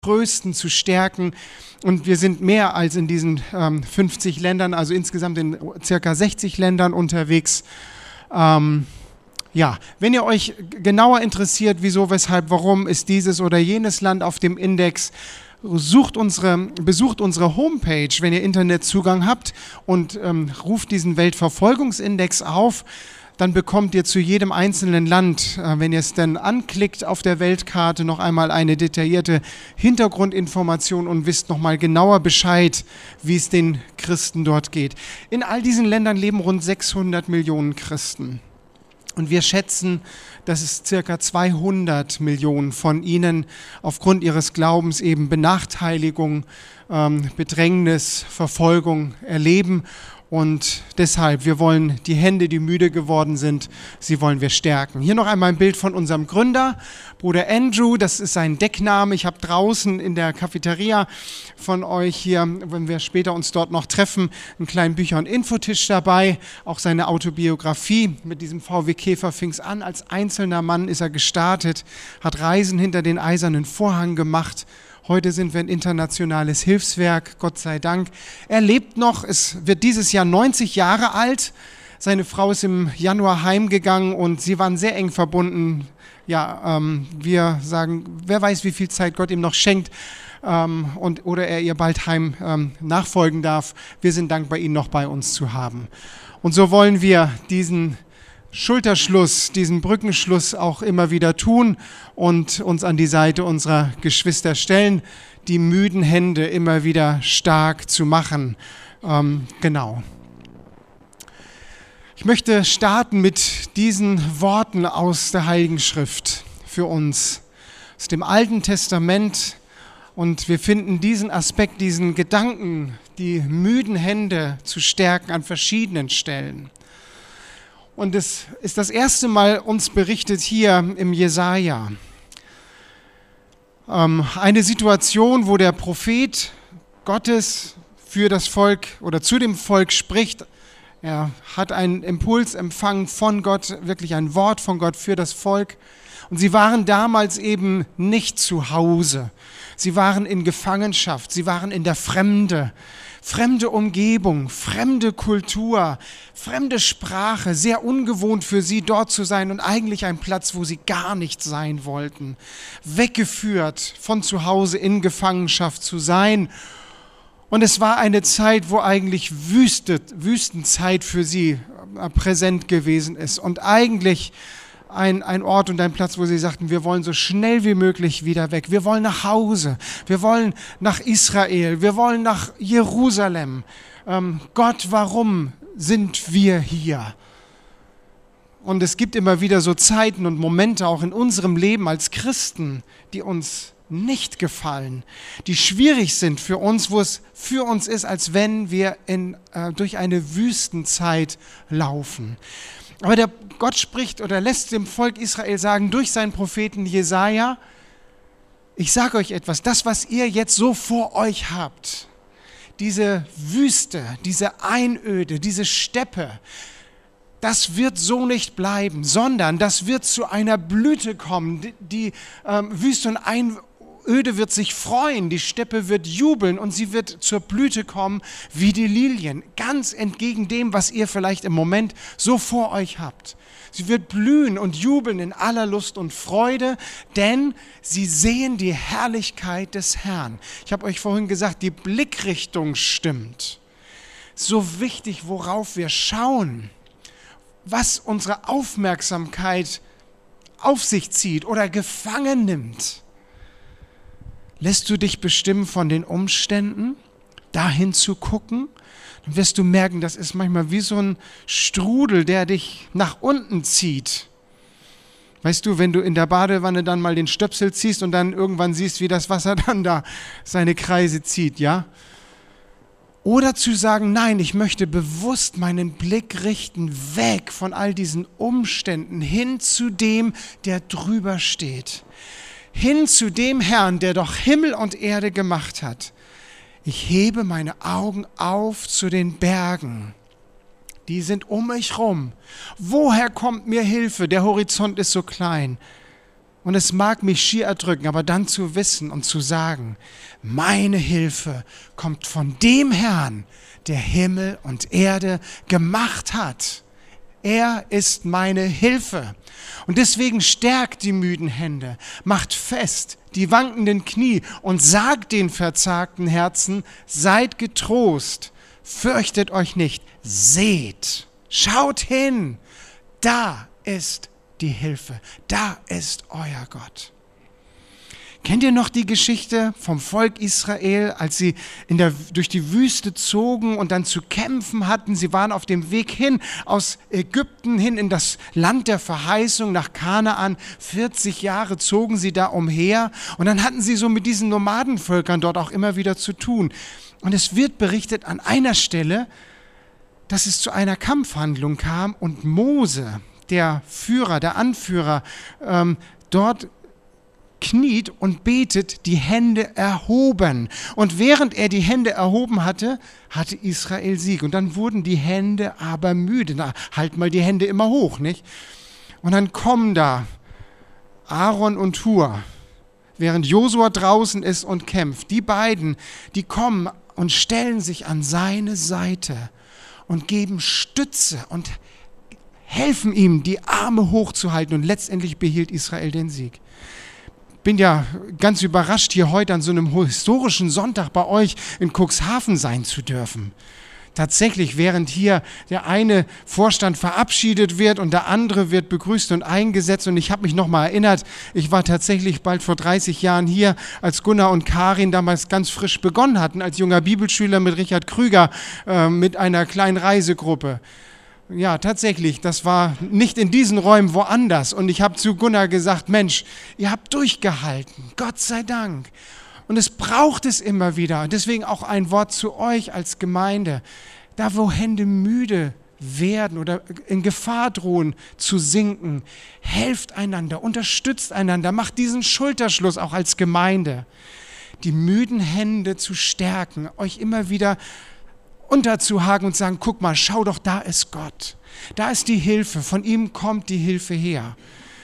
trösten, zu stärken. Und wir sind mehr als in diesen 50 Ländern, also insgesamt in circa 60 Ländern unterwegs. Wenn ihr euch genauer interessiert, wieso, weshalb, warum ist dieses oder jenes Land auf dem Index, besucht unsere Homepage, wenn ihr Internetzugang habt, und ruft diesen Weltverfolgungsindex auf. Dann bekommt ihr zu jedem einzelnen Land, wenn ihr es dann anklickt auf der Weltkarte, noch einmal eine detaillierte Hintergrundinformation und wisst noch mal genauer Bescheid, wie es den Christen dort geht. In all diesen Ländern leben rund 600 Millionen Christen. Und wir schätzen, dass es circa 200 Millionen von ihnen aufgrund ihres Glaubens eben Benachteiligung, Bedrängnis, Verfolgung erleben. Und deshalb, wir wollen die Hände, die müde geworden sind, sie wollen wir stärken. Hier noch einmal ein Bild von unserem Gründer, Bruder Andrew, das ist sein Deckname. Ich habe draußen in der Cafeteria von euch hier, wenn wir später uns dort noch treffen, einen kleinen Bücher- und Infotisch dabei, auch seine Autobiografie. Mit diesem VW Käfer fing es an, als einzelner Mann ist er gestartet, hat Reisen hinter den eisernen Vorhang gemacht. Heute sind wir ein internationales Hilfswerk, Gott sei Dank. Er lebt noch, es wird dieses Jahr 90 Jahre alt. Seine Frau ist im Januar heimgegangen und sie waren sehr eng verbunden. Wir sagen, wer weiß, wie viel Zeit Gott ihm noch schenkt oder er ihr bald heim nachfolgen darf. Wir sind dankbar, ihn noch bei uns zu haben. Und so wollen wir diesen Schulterschluss, diesen Brückenschluss auch immer wieder tun und uns an die Seite unserer Geschwister stellen, die müden Hände immer wieder stark zu machen. Ich möchte starten mit diesen Worten aus der Heiligen Schrift für uns, aus dem Alten Testament. Und wir finden diesen Aspekt, diesen Gedanken, die müden Hände zu stärken an verschiedenen Stellen. Und es ist das erste Mal uns berichtet hier im Jesaja. Eine Situation, wo der Prophet Gottes für das Volk oder zu dem Volk spricht. Er hat einen Impuls empfangen von Gott, wirklich ein Wort von Gott für das Volk. Und sie waren damals eben nicht zu Hause. Sie waren in Gefangenschaft, sie waren in der Fremde. Fremde Umgebung, fremde Kultur, fremde Sprache, sehr ungewohnt für sie, dort zu sein und eigentlich ein Platz, wo sie gar nicht sein wollten. Weggeführt von zu Hause in Gefangenschaft zu sein. Und es war eine Zeit, wo eigentlich Wüstenzeit für sie präsent gewesen ist und eigentlich ein Ort und ein Platz, wo sie sagten, wir wollen so schnell wie möglich wieder weg. Wir wollen nach Hause, wir wollen nach Israel, wir wollen nach Jerusalem. Gott, warum sind wir hier? Und es gibt immer wieder so Zeiten und Momente auch in unserem Leben als Christen, die uns nicht gefallen, die schwierig sind für uns, wo es für uns ist, als wenn wir durch eine Wüstenzeit laufen. Aber der Gott spricht oder lässt dem Volk Israel sagen, durch seinen Propheten Jesaja, ich sage euch etwas, das, was ihr jetzt so vor euch habt, diese Wüste, diese Einöde, diese Steppe, das wird so nicht bleiben, sondern das wird zu einer Blüte kommen. Die Wüste und Einöde wird sich freuen, die Steppe wird jubeln und sie wird zur Blüte kommen wie die Lilien. Ganz entgegen dem, was ihr vielleicht im Moment so vor euch habt. Sie wird blühen und jubeln in aller Lust und Freude, denn sie sehen die Herrlichkeit des Herrn. Ich habe euch vorhin gesagt, die Blickrichtung stimmt. So wichtig, worauf wir schauen, was unsere Aufmerksamkeit auf sich zieht oder gefangen nimmt. Lässt du dich bestimmen von den Umständen, dahin zu gucken? Dann wirst du merken, das ist manchmal wie so ein Strudel, der dich nach unten zieht. Weißt du, wenn du in der Badewanne dann mal den Stöpsel ziehst und dann irgendwann siehst, wie das Wasser dann da seine Kreise zieht, ja? Oder zu sagen, nein, ich möchte bewusst meinen Blick richten, weg von all diesen Umständen, hin zu dem, der drüber steht. Hin zu dem Herrn, der doch Himmel und Erde gemacht hat. Ich hebe meine Augen auf zu den Bergen. Die sind um mich rum. Woher kommt mir Hilfe? Der Horizont ist so klein. Und es mag mich schier erdrücken, aber dann zu wissen und zu sagen, meine Hilfe kommt von dem Herrn, der Himmel und Erde gemacht hat. Er ist meine Hilfe. Und deswegen stärkt die müden Hände, macht fest die wankenden Knie und sagt den verzagten Herzen, seid getrost, fürchtet euch nicht, seht, schaut hin, da ist die Hilfe, da ist euer Gott. Kennt ihr noch die Geschichte vom Volk Israel, als sie durch die Wüste zogen und dann zu kämpfen hatten? Sie waren auf dem Weg hin aus Ägypten hin in das Land der Verheißung nach Kanaan. 40 Jahre zogen sie da umher und dann hatten sie so mit diesen Nomadenvölkern dort auch immer wieder zu tun. Und es wird berichtet an einer Stelle, dass es zu einer Kampfhandlung kam und Mose, der Führer, der Anführer, dort kniet und betet, die Hände erhoben. Und während er die Hände erhoben hatte, hatte Israel Sieg. Und dann wurden die Hände aber müde. Na, halt mal die Hände immer hoch, nicht? Und dann kommen da Aaron und Hur, während Josua draußen ist und kämpft. Die beiden, die kommen und stellen sich an seine Seite und geben Stütze und helfen ihm, die Arme hochzuhalten. Und letztendlich behielt Israel den Sieg. Bin ja ganz überrascht, hier heute an so einem historischen Sonntag bei euch in Cuxhaven sein zu dürfen. Tatsächlich, während hier der eine Vorstand verabschiedet wird und der andere wird begrüßt und eingesetzt. Und ich habe mich nochmal erinnert, ich war tatsächlich bald vor 30 Jahren hier, als Gunnar und Karin damals ganz frisch begonnen hatten, als junger Bibelschüler mit Richard Krüger, mit einer kleinen Reisegruppe. Ja, tatsächlich, das war nicht in diesen Räumen, woanders. Und ich habe zu Gunnar gesagt, Mensch, ihr habt durchgehalten, Gott sei Dank. Und es braucht es immer wieder. Deswegen auch ein Wort zu euch als Gemeinde. Da, wo Hände müde werden oder in Gefahr drohen zu sinken, helft einander, unterstützt einander, macht diesen Schulterschluss auch als Gemeinde. Die müden Hände zu stärken, euch immer wieder unterzuhaken und sagen, guck mal, schau doch, da ist Gott. Da ist die Hilfe, von ihm kommt die Hilfe her.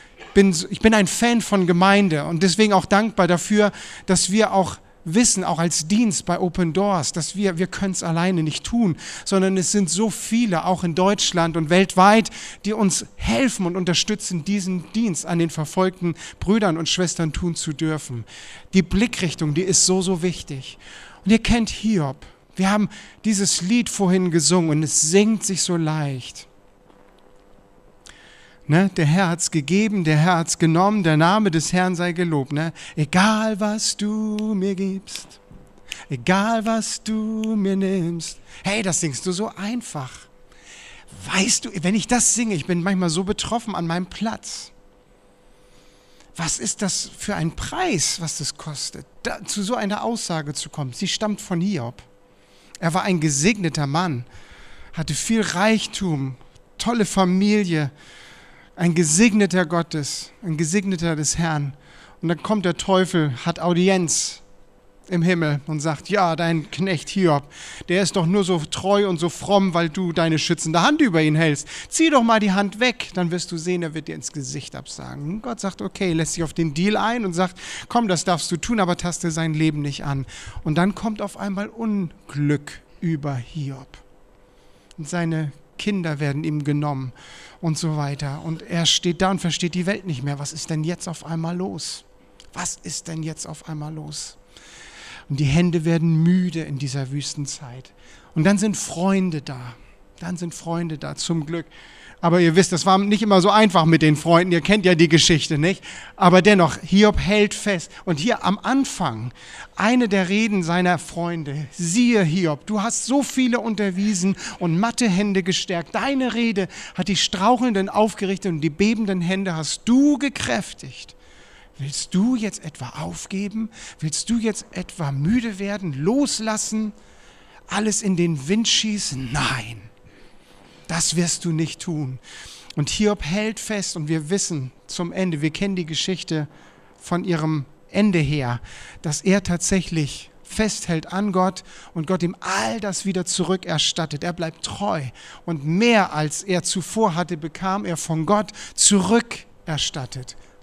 Ich bin ein Fan von Gemeinde und deswegen auch dankbar dafür, dass wir auch wissen, auch als Dienst bei Open Doors, dass wir können es alleine nicht tun, sondern es sind so viele, auch in Deutschland und weltweit, die uns helfen und unterstützen, diesen Dienst an den verfolgten Brüdern und Schwestern tun zu dürfen. Die Blickrichtung, die ist so, so wichtig. Und ihr kennt Hiob. Wir haben dieses Lied vorhin gesungen und es singt sich so leicht. Ne? Der Herr hat es gegeben, der Herr hat es genommen, der Name des Herrn sei gelobt. Ne? Egal was du mir gibst, egal was du mir nimmst. Hey, das singst du so einfach. Weißt du, wenn ich das singe, ich bin manchmal so betroffen an meinem Platz. Was ist das für ein Preis, was das kostet, zu so einer Aussage zu kommen? Sie stammt von Hiob. Er war ein gesegneter Mann, hatte viel Reichtum, tolle Familie, ein gesegneter Gottes, ein gesegneter des Herrn. Und dann kommt der Teufel, hat Audienz im Himmel und sagt, ja, dein Knecht Hiob, der ist doch nur so treu und so fromm, weil du deine schützende Hand über ihn hältst. Zieh doch mal die Hand weg, dann wirst du sehen, er wird dir ins Gesicht absagen. Und Gott sagt, okay, lässt sich auf den Deal ein und sagt, komm, das darfst du tun, aber taste sein Leben nicht an. Und dann kommt auf einmal Unglück über Hiob. Und seine Kinder werden ihm genommen und so weiter. Und er steht da und versteht die Welt nicht mehr. Was ist denn jetzt auf einmal los? Was ist denn jetzt auf einmal los? Und die Hände werden müde in dieser Wüstenzeit. Und dann sind Freunde da. Zum Glück. Aber ihr wisst, das war nicht immer so einfach mit den Freunden. Ihr kennt ja die Geschichte, nicht? Aber dennoch, Hiob hält fest. Und hier am Anfang, eine der Reden seiner Freunde. Siehe, Hiob, du hast so viele unterwiesen und matte Hände gestärkt. Deine Rede hat die Strauchelnden aufgerichtet und die bebenden Hände hast du gekräftigt. Willst du jetzt etwa aufgeben? Willst du jetzt etwa müde werden, loslassen, alles in den Wind schießen? Nein, das wirst du nicht tun. Und Hiob hält fest und wir wissen zum Ende, wir kennen die Geschichte von ihrem Ende her, dass er tatsächlich festhält an Gott und Gott ihm all das wieder zurückerstattet. Er bleibt treu und mehr als er zuvor hatte, bekam er von Gott zurückerstattet.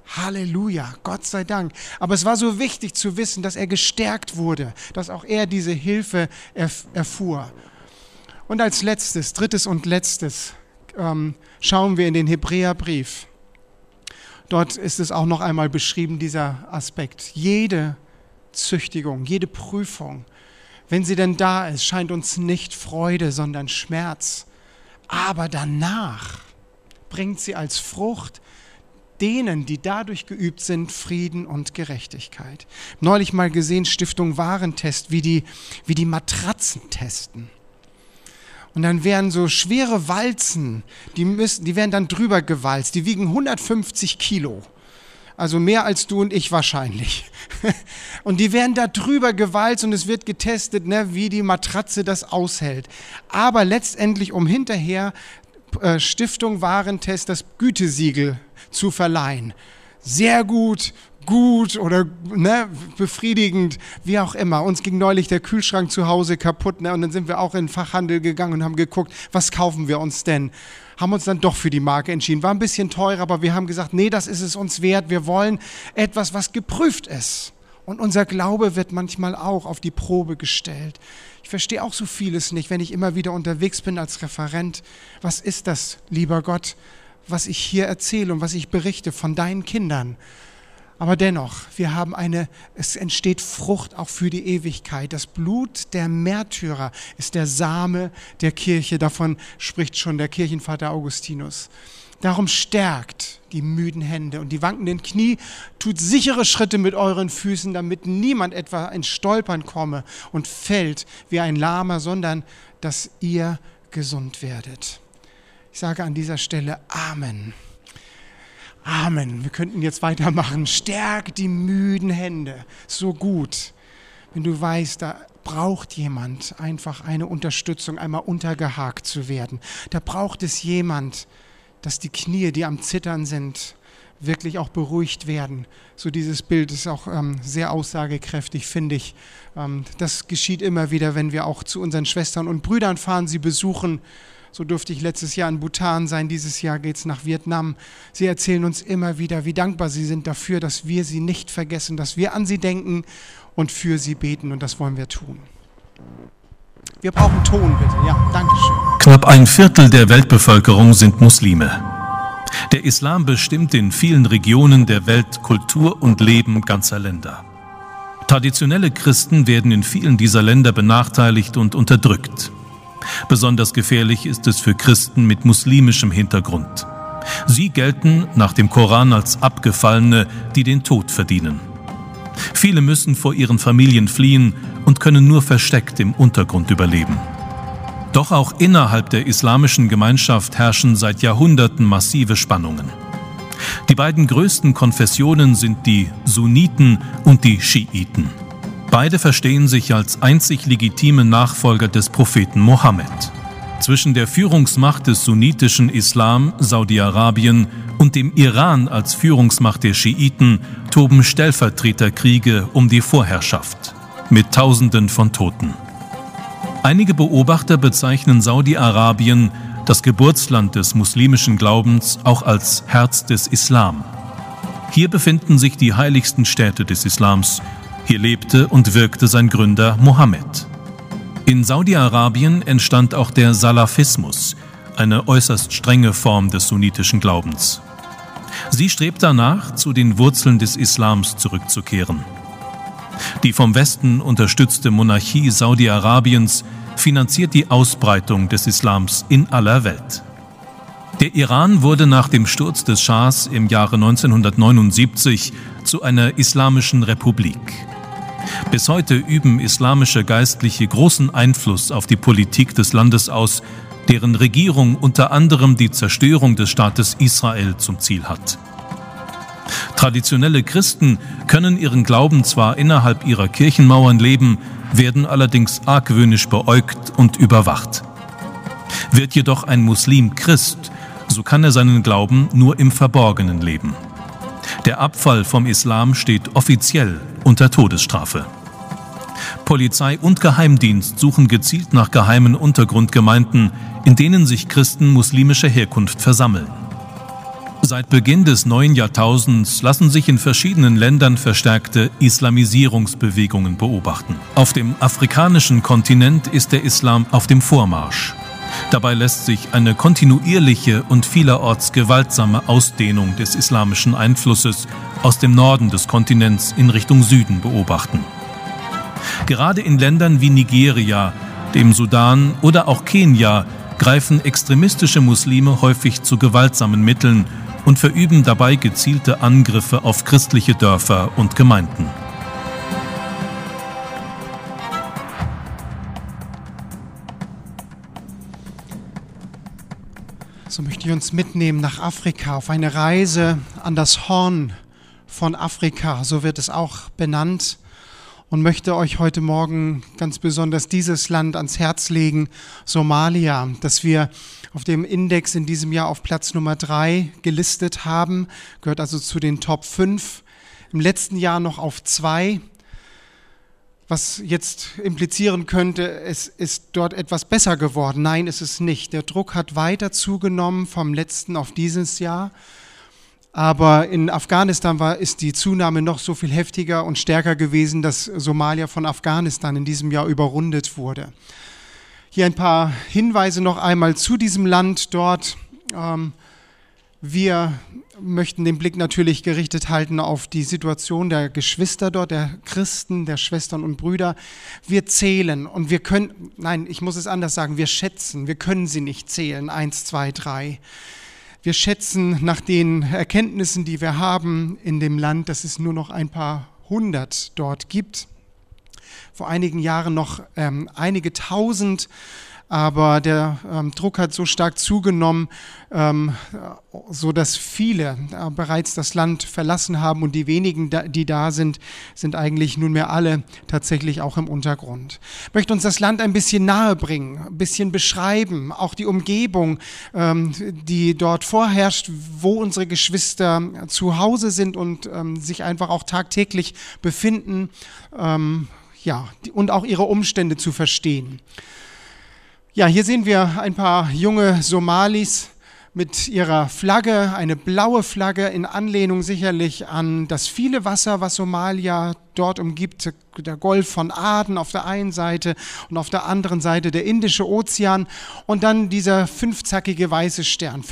Halleluja, Gott sei Dank. Aber es war so wichtig zu wissen, dass er gestärkt wurde, dass auch er diese Hilfe erfuhr. Und als drittes und letztes, schauen wir in den Hebräerbrief. Dort ist es auch noch einmal beschrieben, dieser Aspekt. Jede Züchtigung, jede Prüfung, wenn sie denn da ist, scheint uns nicht Freude, sondern Schmerz. Aber danach bringt sie als Frucht denen, die dadurch geübt sind, Frieden und Gerechtigkeit. Neulich mal gesehen, Stiftung Warentest, wie die Matratzen testen. Und dann werden so schwere Walzen, die werden dann drüber gewalzt, die wiegen 150 Kilo. Also mehr als du und ich wahrscheinlich. Und die werden da drüber gewalzt und es wird getestet, wie die Matratze das aushält. Aber letztendlich, um hinterher Stiftung Warentest das Gütesiegel zu verleihen. Sehr gut oder befriedigend, wie auch immer. Uns ging neulich der Kühlschrank zu Hause kaputt, und dann sind wir auch in den Fachhandel gegangen und haben geguckt, was kaufen wir uns denn? Haben uns dann doch für die Marke entschieden. War ein bisschen teurer, aber wir haben gesagt, nee, das ist es uns wert. Wir wollen etwas, was geprüft ist. Und unser Glaube wird manchmal auch auf die Probe gestellt. Ich verstehe auch so vieles nicht, wenn ich immer wieder unterwegs bin als Referent. Was ist das, lieber Gott, was ich hier erzähle und was ich berichte von deinen Kindern? Aber dennoch, es entsteht Frucht auch für die Ewigkeit. Das Blut der Märtyrer ist der Same der Kirche. Davon spricht schon der Kirchenvater Augustinus. Darum stärkt die müden Hände und die wankenden Knie, tut sichere Schritte mit euren Füßen, damit niemand etwa ins Stolpern komme und fällt wie ein Lahmer, sondern dass ihr gesund werdet. Ich sage an dieser Stelle Amen. Amen. Wir könnten jetzt weitermachen. Stärk die müden Hände. So gut. Wenn du weißt, da braucht jemand einfach eine Unterstützung, einmal untergehakt zu werden. Da braucht es jemand, dass die Knie, die am Zittern sind, wirklich auch beruhigt werden. So dieses Bild ist auch sehr aussagekräftig, finde ich. Das geschieht immer wieder, wenn wir auch zu unseren Schwestern und Brüdern fahren, sie besuchen. So durfte ich letztes Jahr in Bhutan sein, dieses Jahr geht es nach Vietnam. Sie erzählen uns immer wieder, wie dankbar sie sind dafür, dass wir sie nicht vergessen, dass wir an sie denken und für sie beten, und das wollen wir tun. Wir brauchen Ton, bitte. Ja, danke schön. Knapp 1/4 der Weltbevölkerung sind Muslime. Der Islam bestimmt in vielen Regionen der Welt Kultur und Leben ganzer Länder. Traditionelle Christen werden in vielen dieser Länder benachteiligt und unterdrückt. Besonders gefährlich ist es für Christen mit muslimischem Hintergrund. Sie gelten nach dem Koran als Abgefallene, die den Tod verdienen. Viele müssen vor ihren Familien fliehen und können nur versteckt im Untergrund überleben. Doch auch innerhalb der islamischen Gemeinschaft herrschen seit Jahrhunderten massive Spannungen. Die beiden größten Konfessionen sind die Sunniten und die Schiiten. Beide verstehen sich als einzig legitime Nachfolger des Propheten Mohammed. Zwischen der Führungsmacht des sunnitischen Islam, Saudi-Arabien, und dem Iran als Führungsmacht der Schiiten toben Stellvertreterkriege um die Vorherrschaft, mit Tausenden von Toten. Einige Beobachter bezeichnen Saudi-Arabien, das Geburtsland des muslimischen Glaubens, auch als Herz des Islam. Hier befinden sich die heiligsten Städte des Islams. Hier lebte und wirkte sein Gründer Mohammed. In Saudi-Arabien entstand auch der Salafismus, eine äußerst strenge Form des sunnitischen Glaubens. Sie strebt danach, zu den Wurzeln des Islams zurückzukehren. Die vom Westen unterstützte Monarchie Saudi-Arabiens finanziert die Ausbreitung des Islams in aller Welt. Der Iran wurde nach dem Sturz des Schahs im Jahre 1979 zu einer islamischen Republik. Bis heute üben islamische Geistliche großen Einfluss auf die Politik des Landes aus, deren Regierung unter anderem die Zerstörung des Staates Israel zum Ziel hat. Traditionelle Christen können ihren Glauben zwar innerhalb ihrer Kirchenmauern leben, werden allerdings argwöhnisch beäugt und überwacht. Wird jedoch ein Muslim Christ, so kann er seinen Glauben nur im Verborgenen leben. Der Abfall vom Islam steht offiziell unter Todesstrafe. Polizei und Geheimdienst suchen gezielt nach geheimen Untergrundgemeinden, in denen sich Christen muslimischer Herkunft versammeln. Seit Beginn des neuen Jahrtausends lassen sich in verschiedenen Ländern verstärkte Islamisierungsbewegungen beobachten. Auf dem afrikanischen Kontinent ist der Islam auf dem Vormarsch. Dabei lässt sich eine kontinuierliche und vielerorts gewaltsame Ausdehnung des islamischen Einflusses aus dem Norden des Kontinents in Richtung Süden beobachten. Gerade in Ländern wie Nigeria, dem Sudan oder auch Kenia greifen extremistische Muslime häufig zu gewaltsamen Mitteln und verüben dabei gezielte Angriffe auf christliche Dörfer und Gemeinden. So möchte ich uns mitnehmen nach Afrika, auf eine Reise an das Horn von Afrika, so wird es auch benannt, und möchte euch heute Morgen ganz besonders dieses Land ans Herz legen, Somalia, das wir auf dem Index in diesem Jahr auf Platz Nummer 3 gelistet haben, gehört also zu den Top 5, im letzten Jahr noch auf 2, was jetzt implizieren könnte, es ist dort etwas besser geworden. Nein, ist es nicht. Der Druck hat weiter zugenommen vom letzten auf dieses Jahr. Aber in Afghanistan ist die Zunahme noch so viel heftiger und stärker gewesen, dass Somalia von Afghanistan in diesem Jahr überrundet wurde. Hier ein paar Hinweise noch einmal zu diesem Land dort. Wir möchten den Blick natürlich gerichtet halten auf die Situation der Geschwister dort, der Christen, der Schwestern und Brüder. Wir zählen und wir können, nein, ich muss es anders sagen, wir schätzen, wir können sie nicht zählen, 1, 2, 3. Wir schätzen nach den Erkenntnissen, die wir haben in dem Land, dass es nur noch ein paar hundert dort gibt. Vor einigen Jahren noch einige tausend, aber der Druck hat so stark zugenommen, so dass viele bereits das Land verlassen haben und die wenigen, die da sind, sind eigentlich nunmehr alle tatsächlich auch im Untergrund. Ich möchte uns das Land ein bisschen nahe bringen, ein bisschen beschreiben, auch die Umgebung, die dort vorherrscht, wo unsere Geschwister zu Hause sind und sich einfach auch tagtäglich befinden, und auch ihre Umstände zu verstehen. Ja, hier sehen wir ein paar junge Somalis mit ihrer Flagge, eine blaue Flagge in Anlehnung sicherlich an das viele Wasser, was Somalia dort umgibt, der Golf von Aden auf der einen Seite und auf der anderen Seite der Indische Ozean und dann dieser fünfzackiger weißer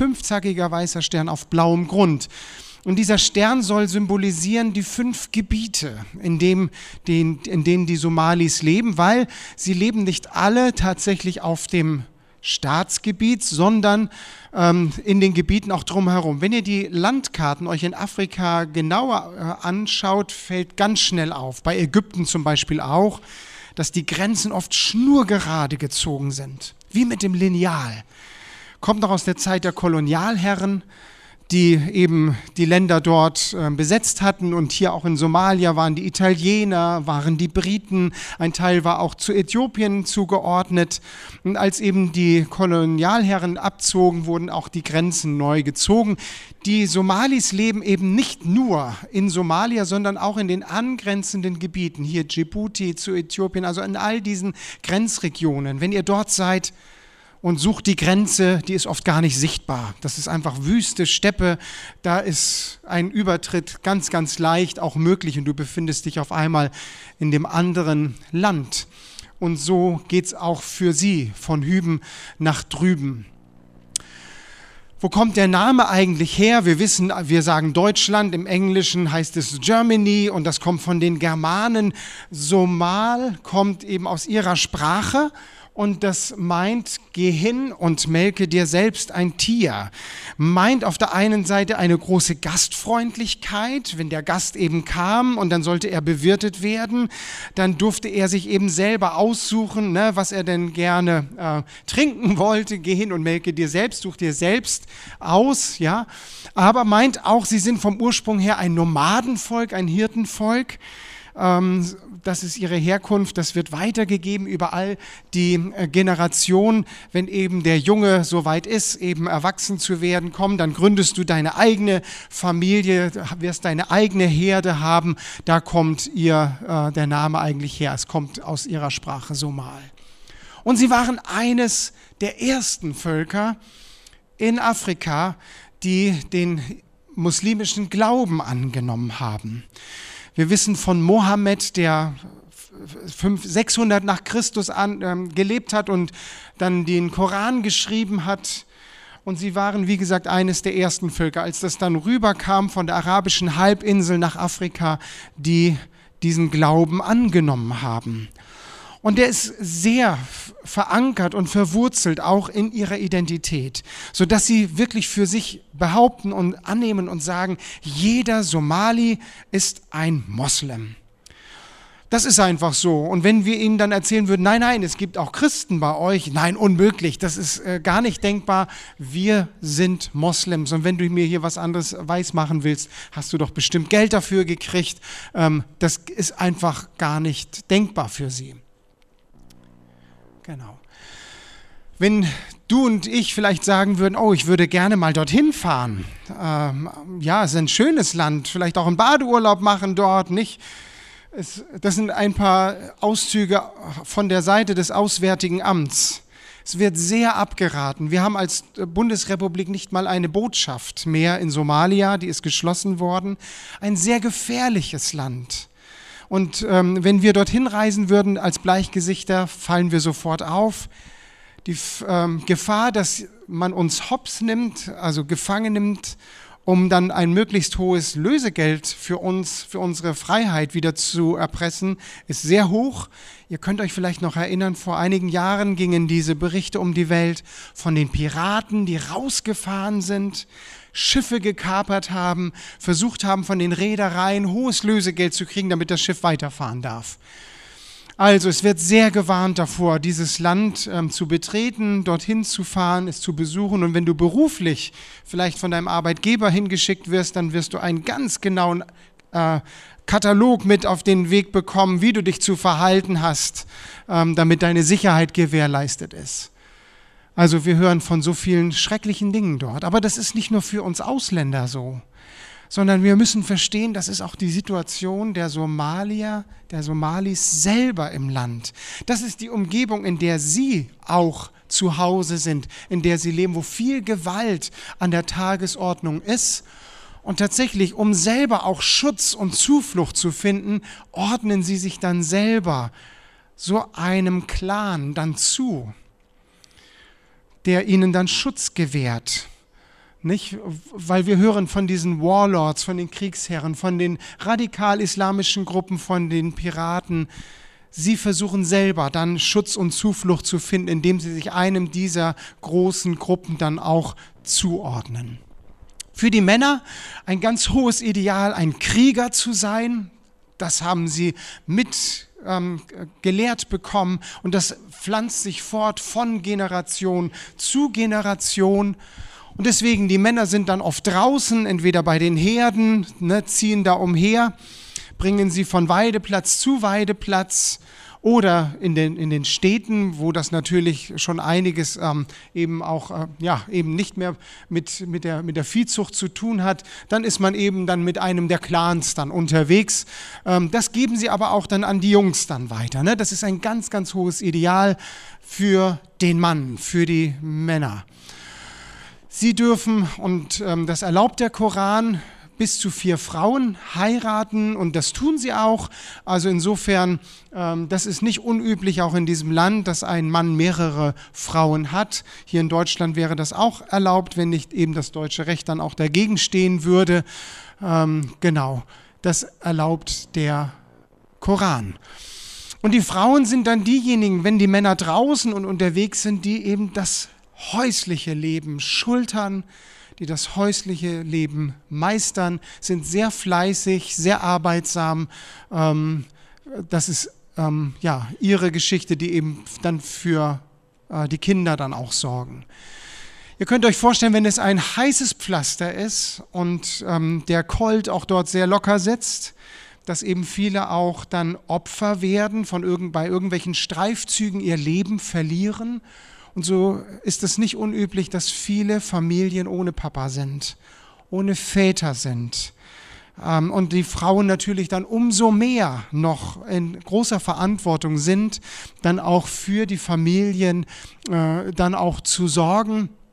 Stern auf blauem Grund. Und dieser Stern soll symbolisieren die 5 Gebiete, in denen die Somalis leben, weil sie leben nicht alle tatsächlich auf dem Staatsgebiet, sondern in den Gebieten auch drumherum. Wenn ihr die Landkarten euch in Afrika genauer anschaut, fällt ganz schnell auf, bei Ägypten zum Beispiel auch, dass die Grenzen oft schnurgerade gezogen sind, wie mit dem Lineal. Kommt noch aus der Zeit der Kolonialherren, die eben die Länder dort besetzt hatten, und hier auch in Somalia waren die Italiener, waren die Briten, ein Teil war auch zu Äthiopien zugeordnet, und als eben die Kolonialherren abzogen, wurden auch die Grenzen neu gezogen. Die Somalis leben eben nicht nur in Somalia, sondern auch in den angrenzenden Gebieten, hier Djibouti zu Äthiopien, also in all diesen Grenzregionen. Wenn ihr dort seid und sucht die Grenze, die ist oft gar nicht sichtbar. Das ist einfach Wüste, Steppe, da ist ein Übertritt ganz, ganz leicht auch möglich und du befindest dich auf einmal in dem anderen Land. Und so geht es auch für sie von hüben nach drüben. Wo kommt der Name eigentlich her? Wir wissen, wir sagen Deutschland, im Englischen heißt es Germany und das kommt von den Germanen. Somal kommt eben aus ihrer Sprache. Und das meint, geh hin und melke dir selbst ein Tier. Meint auf der einen Seite eine große Gastfreundlichkeit, wenn der Gast eben kam und dann sollte er bewirtet werden, dann durfte er sich eben selber aussuchen, was er denn gerne trinken wollte. Geh hin und melke dir selbst, such dir selbst aus. Ja. Aber meint auch, sie sind vom Ursprung her ein Nomadenvolk, ein Hirtenvolk. Das ist ihre Herkunft, das wird weitergegeben über all die Generationen. Wenn eben der Junge so weit ist, eben erwachsen zu werden, komm, dann gründest du deine eigene Familie, wirst deine eigene Herde haben. Da kommt der Name eigentlich her, es kommt aus ihrer Sprache Somal. Und sie waren eines der ersten Völker in Afrika, die den muslimischen Glauben angenommen haben. Wir wissen von Mohammed, der 600 nach Christus gelebt hat und dann den Koran geschrieben hat. Und sie waren, wie gesagt, eines der ersten Völker, als das dann rüberkam von der arabischen Halbinsel nach Afrika, die diesen Glauben angenommen haben. Und der ist sehr verankert und verwurzelt auch in ihrer Identität, sodass sie wirklich für sich behaupten und annehmen und sagen, jeder Somali ist ein Moslem. Das ist einfach so. Und wenn wir ihnen dann erzählen würden, nein, es gibt auch Christen bei euch, nein, unmöglich, das ist gar nicht denkbar, wir sind Moslems. Und wenn du mir hier was anderes weismachen willst, hast du doch bestimmt Geld dafür gekriegt. Das ist einfach gar nicht denkbar für sie. Genau. Wenn du und ich vielleicht sagen würden, oh, ich würde gerne mal dorthin fahren. Ja, es ist ein schönes Land, vielleicht auch einen Badeurlaub machen dort, nicht? Das sind ein paar Auszüge von der Seite des Auswärtigen Amts. Es wird sehr abgeraten. Wir haben als Bundesrepublik nicht mal eine Botschaft mehr in Somalia, die ist geschlossen worden. Ein sehr gefährliches Land. Und wenn wir dorthin reisen würden als Bleichgesichter, fallen wir sofort auf. Die Gefahr, dass man uns hops nimmt, also gefangen nimmt, um dann ein möglichst hohes Lösegeld für uns, für unsere Freiheit wieder zu erpressen, ist sehr hoch. Ihr könnt euch vielleicht noch erinnern, vor einigen Jahren gingen diese Berichte um die Welt von den Piraten, die rausgefahren sind, Schiffe gekapert haben, versucht haben, von den Reedereien hohes Lösegeld zu kriegen, damit das Schiff weiterfahren darf. Also es wird sehr gewarnt davor, dieses Land zu betreten, dorthin zu fahren, es zu besuchen. Und wenn du beruflich vielleicht von deinem Arbeitgeber hingeschickt wirst, dann wirst du einen ganz genauen Katalog mit auf den Weg bekommen, wie du dich zu verhalten hast, damit deine Sicherheit gewährleistet ist. Also wir hören von so vielen schrecklichen Dingen dort. Aber das ist nicht nur für uns Ausländer so, sondern wir müssen verstehen, das ist auch die Situation der Somalier, der Somalis selber im Land. Das ist die Umgebung, in der sie auch zu Hause sind, in der sie leben, wo viel Gewalt an der Tagesordnung ist. Und tatsächlich, um selber auch Schutz und Zuflucht zu finden, ordnen sie sich dann selber so einem Clan dann zu, der ihnen dann Schutz gewährt. Nicht? Weil wir hören von diesen Warlords, von den Kriegsherren, von den radikal-islamischen Gruppen, von den Piraten. Sie versuchen selber dann Schutz und Zuflucht zu finden, indem sie sich einem dieser großen Gruppen dann auch zuordnen. Für die Männer ein ganz hohes Ideal, ein Krieger zu sein. Das haben sie gelehrt bekommen und das pflanzt sich fort von Generation zu Generation. Und deswegen, die Männer sind dann oft draußen, entweder bei den Herden, ziehen da umher, bringen sie von Weideplatz zu Weideplatz oder in den Städten, wo das natürlich schon einiges eben auch eben nicht mehr mit der Viehzucht zu tun hat, dann ist man eben dann mit einem der Clans dann unterwegs. Das geben sie aber auch dann an die Jungs dann weiter. Ne? Das ist ein ganz, ganz hohes Ideal für den Mann, für die Männer. Sie dürfen, und das erlaubt der Koran, bis zu 4 Frauen heiraten und das tun sie auch. Also insofern, das ist nicht unüblich auch in diesem Land, dass ein Mann mehrere Frauen hat. Hier in Deutschland wäre das auch erlaubt, wenn nicht eben das deutsche Recht dann auch dagegen stehen würde. Genau, das erlaubt der Koran. Und die Frauen sind dann diejenigen, wenn die Männer draußen und unterwegs sind, die eben das häusliche Leben schultern, die das häusliche Leben meistern, sind sehr fleißig, sehr arbeitsam. Das ist ihre Geschichte, die eben dann für die Kinder dann auch sorgen. Ihr könnt euch vorstellen, wenn es ein heißes Pflaster ist und der Colt auch dort sehr locker sitzt, dass eben viele auch dann Opfer werden, bei irgendwelchen Streifzügen ihr Leben verlieren. Und so ist es nicht unüblich, dass viele Familien ohne Papa sind, ohne Väter sind. Und die Frauen natürlich dann umso mehr noch in großer Verantwortung sind, dann auch für die Familien dann auch zu sorgen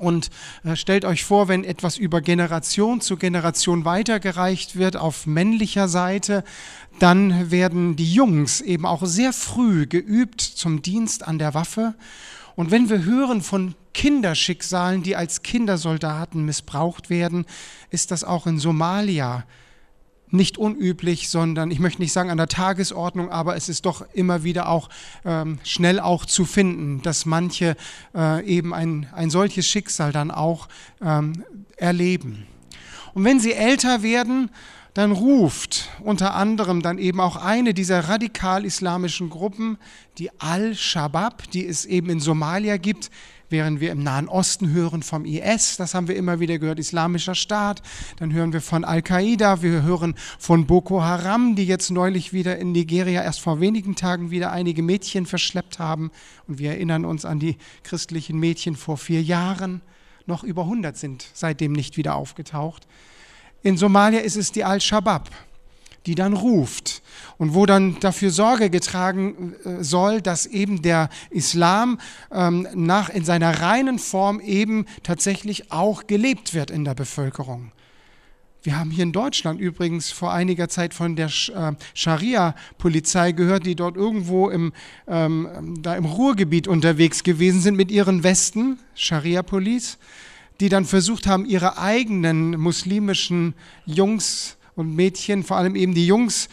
Und stellt euch vor, wenn etwas über Generation zu Generation weitergereicht wird auf männlicher Seite, dann werden die Jungs eben auch sehr früh geübt zum Dienst an der Waffe. Und wenn wir hören von Kinderschicksalen, die als Kindersoldaten missbraucht werden, ist das auch in Somalia nicht unüblich, sondern ich möchte nicht sagen an der Tagesordnung, aber es ist doch immer wieder auch schnell auch zu finden, dass manche eben ein solches Schicksal dann auch erleben. Und wenn sie älter werden, dann ruft unter anderem dann eben auch eine dieser radikal-islamischen Gruppen, die Al-Shabaab, die es eben in Somalia gibt, während wir im Nahen Osten hören vom IS, das haben wir immer wieder gehört, Islamischer Staat, dann hören wir von Al-Qaida, wir hören von Boko Haram, die jetzt neulich wieder in Nigeria erst vor wenigen Tagen wieder einige Mädchen verschleppt haben und wir erinnern uns an die christlichen Mädchen vor 4 Jahren, noch über 100 sind seitdem nicht wieder aufgetaucht. In Somalia ist es die Al-Shabaab, die dann ruft und wo dann dafür Sorge getragen soll, dass eben der Islam in seiner reinen Form eben tatsächlich auch gelebt wird in der Bevölkerung. Wir haben hier in Deutschland übrigens vor einiger Zeit von der Scharia-Polizei gehört, die dort irgendwo im Ruhrgebiet unterwegs gewesen sind mit ihren Westen, Scharia-Police, die dann versucht haben, ihre eigenen muslimischen Jungs und Mädchen, vor allem eben die Jungs,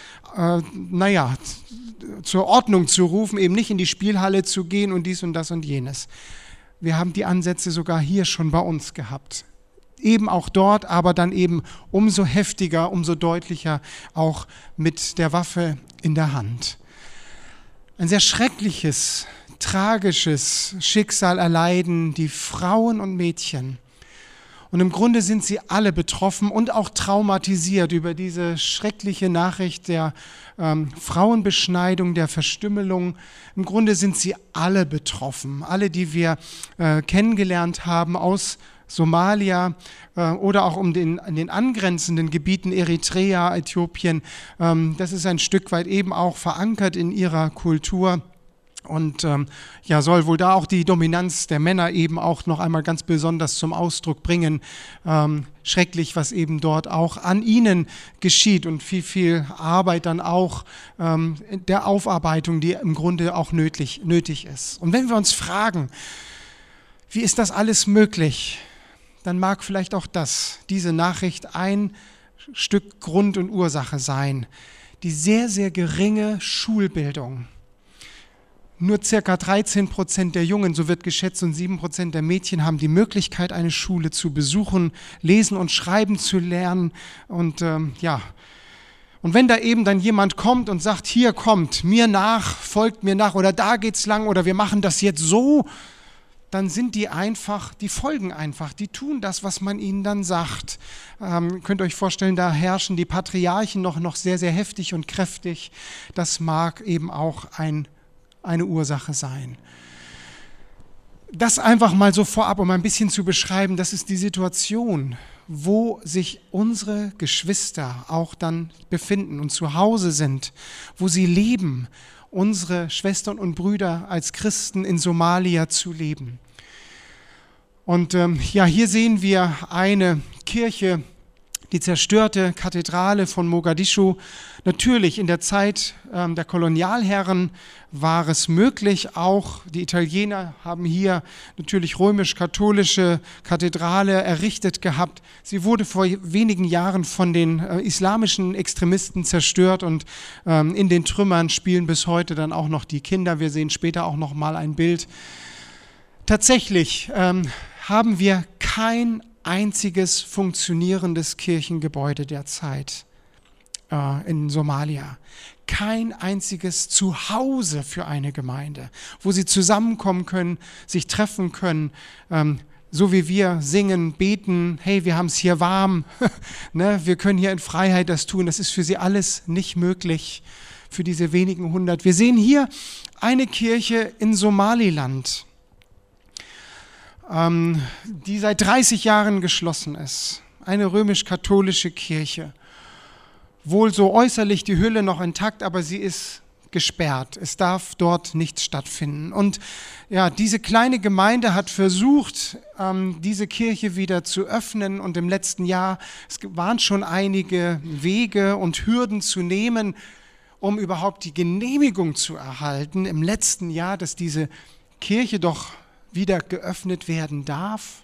zur Ordnung zu rufen, eben nicht in die Spielhalle zu gehen und dies und das und jenes. Wir haben die Ansätze sogar hier schon bei uns gehabt. Eben auch dort, aber dann eben umso heftiger, umso deutlicher auch mit der Waffe in der Hand. Ein sehr schreckliches, tragisches Schicksal erleiden die Frauen und Mädchen. Und im Grunde sind sie alle betroffen und auch traumatisiert über diese schreckliche Nachricht der Frauenbeschneidung, der Verstümmelung. Im Grunde sind sie alle betroffen, alle, die wir kennengelernt haben aus Somalia oder auch in den angrenzenden Gebieten Eritrea, Äthiopien. Das ist ein Stück weit eben auch verankert in ihrer Kultur. Und soll wohl da auch die Dominanz der Männer eben auch noch einmal ganz besonders zum Ausdruck bringen. Schrecklich, was eben dort auch an ihnen geschieht und viel Arbeit dann auch der Aufarbeitung, die im Grunde auch nötig ist. Und wenn wir uns fragen, wie ist das alles möglich, dann mag vielleicht auch diese Nachricht ein Stück Grund und Ursache sein. Die sehr, sehr geringe Schulbildung. Nur ca. 13% der Jungen, so wird geschätzt, und 7% der Mädchen haben die Möglichkeit, eine Schule zu besuchen, lesen und schreiben zu lernen. Und Und wenn da eben dann jemand kommt und sagt, hier kommt mir nach, folgt mir nach oder da geht's lang oder wir machen das jetzt so, dann sind die folgen einfach, die tun das, was man ihnen dann sagt. Könnt ihr euch vorstellen, da herrschen die Patriarchen noch sehr, sehr heftig und kräftig. Das mag eben auch eine Ursache sein. Das einfach mal so vorab, um ein bisschen zu beschreiben, das ist die Situation, wo sich unsere Geschwister auch dann befinden und zu Hause sind, wo sie leben, unsere Schwestern und Brüder als Christen in Somalia zu leben. Und hier sehen wir eine Kirche, die zerstörte Kathedrale von Mogadischu. Natürlich in der Zeit der Kolonialherren war es möglich, auch die Italiener haben hier natürlich römisch-katholische Kathedrale errichtet gehabt. Sie wurde vor wenigen Jahren von den islamischen Extremisten zerstört und in den Trümmern spielen bis heute dann auch noch die Kinder. Wir sehen später auch noch mal ein Bild. Tatsächlich haben wir kein einziges funktionierendes Kirchengebäude der Zeit in Somalia. Kein einziges Zuhause für eine Gemeinde, wo sie zusammenkommen können, sich treffen können, so wie wir singen, beten, hey, wir haben es hier warm, ne, wir können hier in Freiheit das tun. Das ist für sie alles nicht möglich, für diese wenigen 100. Wir sehen hier eine Kirche in Somaliland, die seit 30 Jahren geschlossen ist. Eine römisch-katholische Kirche. Wohl so äußerlich die Hülle noch intakt, aber sie ist gesperrt. Es darf dort nichts stattfinden. Und ja, diese kleine Gemeinde hat versucht, diese Kirche wieder zu öffnen. Und im letzten Jahr, es waren schon einige Wege und Hürden zu nehmen, um überhaupt die Genehmigung zu erhalten im letzten Jahr, dass diese Kirche doch wieder geöffnet werden darf.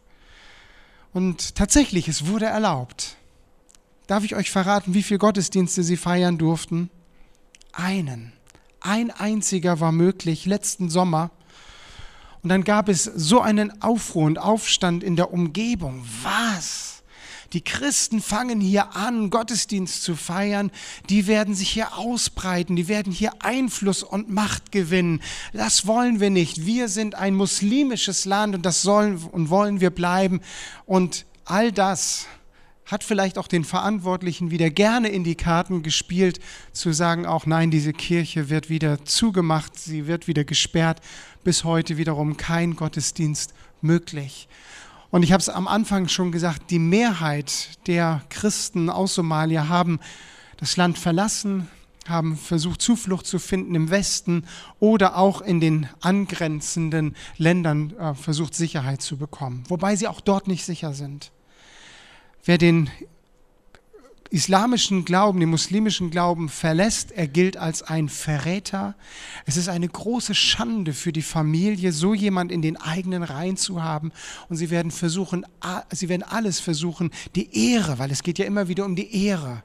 Und tatsächlich, es wurde erlaubt. Darf ich euch verraten, wie viele Gottesdienste sie feiern durften? Einen. Ein einziger war möglich, letzten Sommer. Und dann gab es so einen Aufruhr und Aufstand in der Umgebung. Was? Die Christen fangen hier an, Gottesdienst zu feiern. Die werden sich hier ausbreiten. Die werden hier Einfluss und Macht gewinnen. Das wollen wir nicht. Wir sind ein muslimisches Land und das sollen und wollen wir bleiben. Und all das hat vielleicht auch den Verantwortlichen wieder gerne in die Karten gespielt, zu sagen auch, nein, diese Kirche wird wieder zugemacht, sie wird wieder gesperrt, bis heute wiederum kein Gottesdienst möglich. Und ich habe es am Anfang schon gesagt, die Mehrheit der Christen aus Somalia haben das Land verlassen, haben versucht, Zuflucht zu finden im Westen oder auch in den angrenzenden Ländern versucht, Sicherheit zu bekommen, wobei sie auch dort nicht sicher sind. Wer den islamischen Glauben, den muslimischen Glauben verlässt, er gilt als ein Verräter. Es ist eine große Schande für die Familie, so jemand in den eigenen Reihen zu haben. Und sie werden alles versuchen, die Ehre, weil es geht ja immer wieder um die Ehre,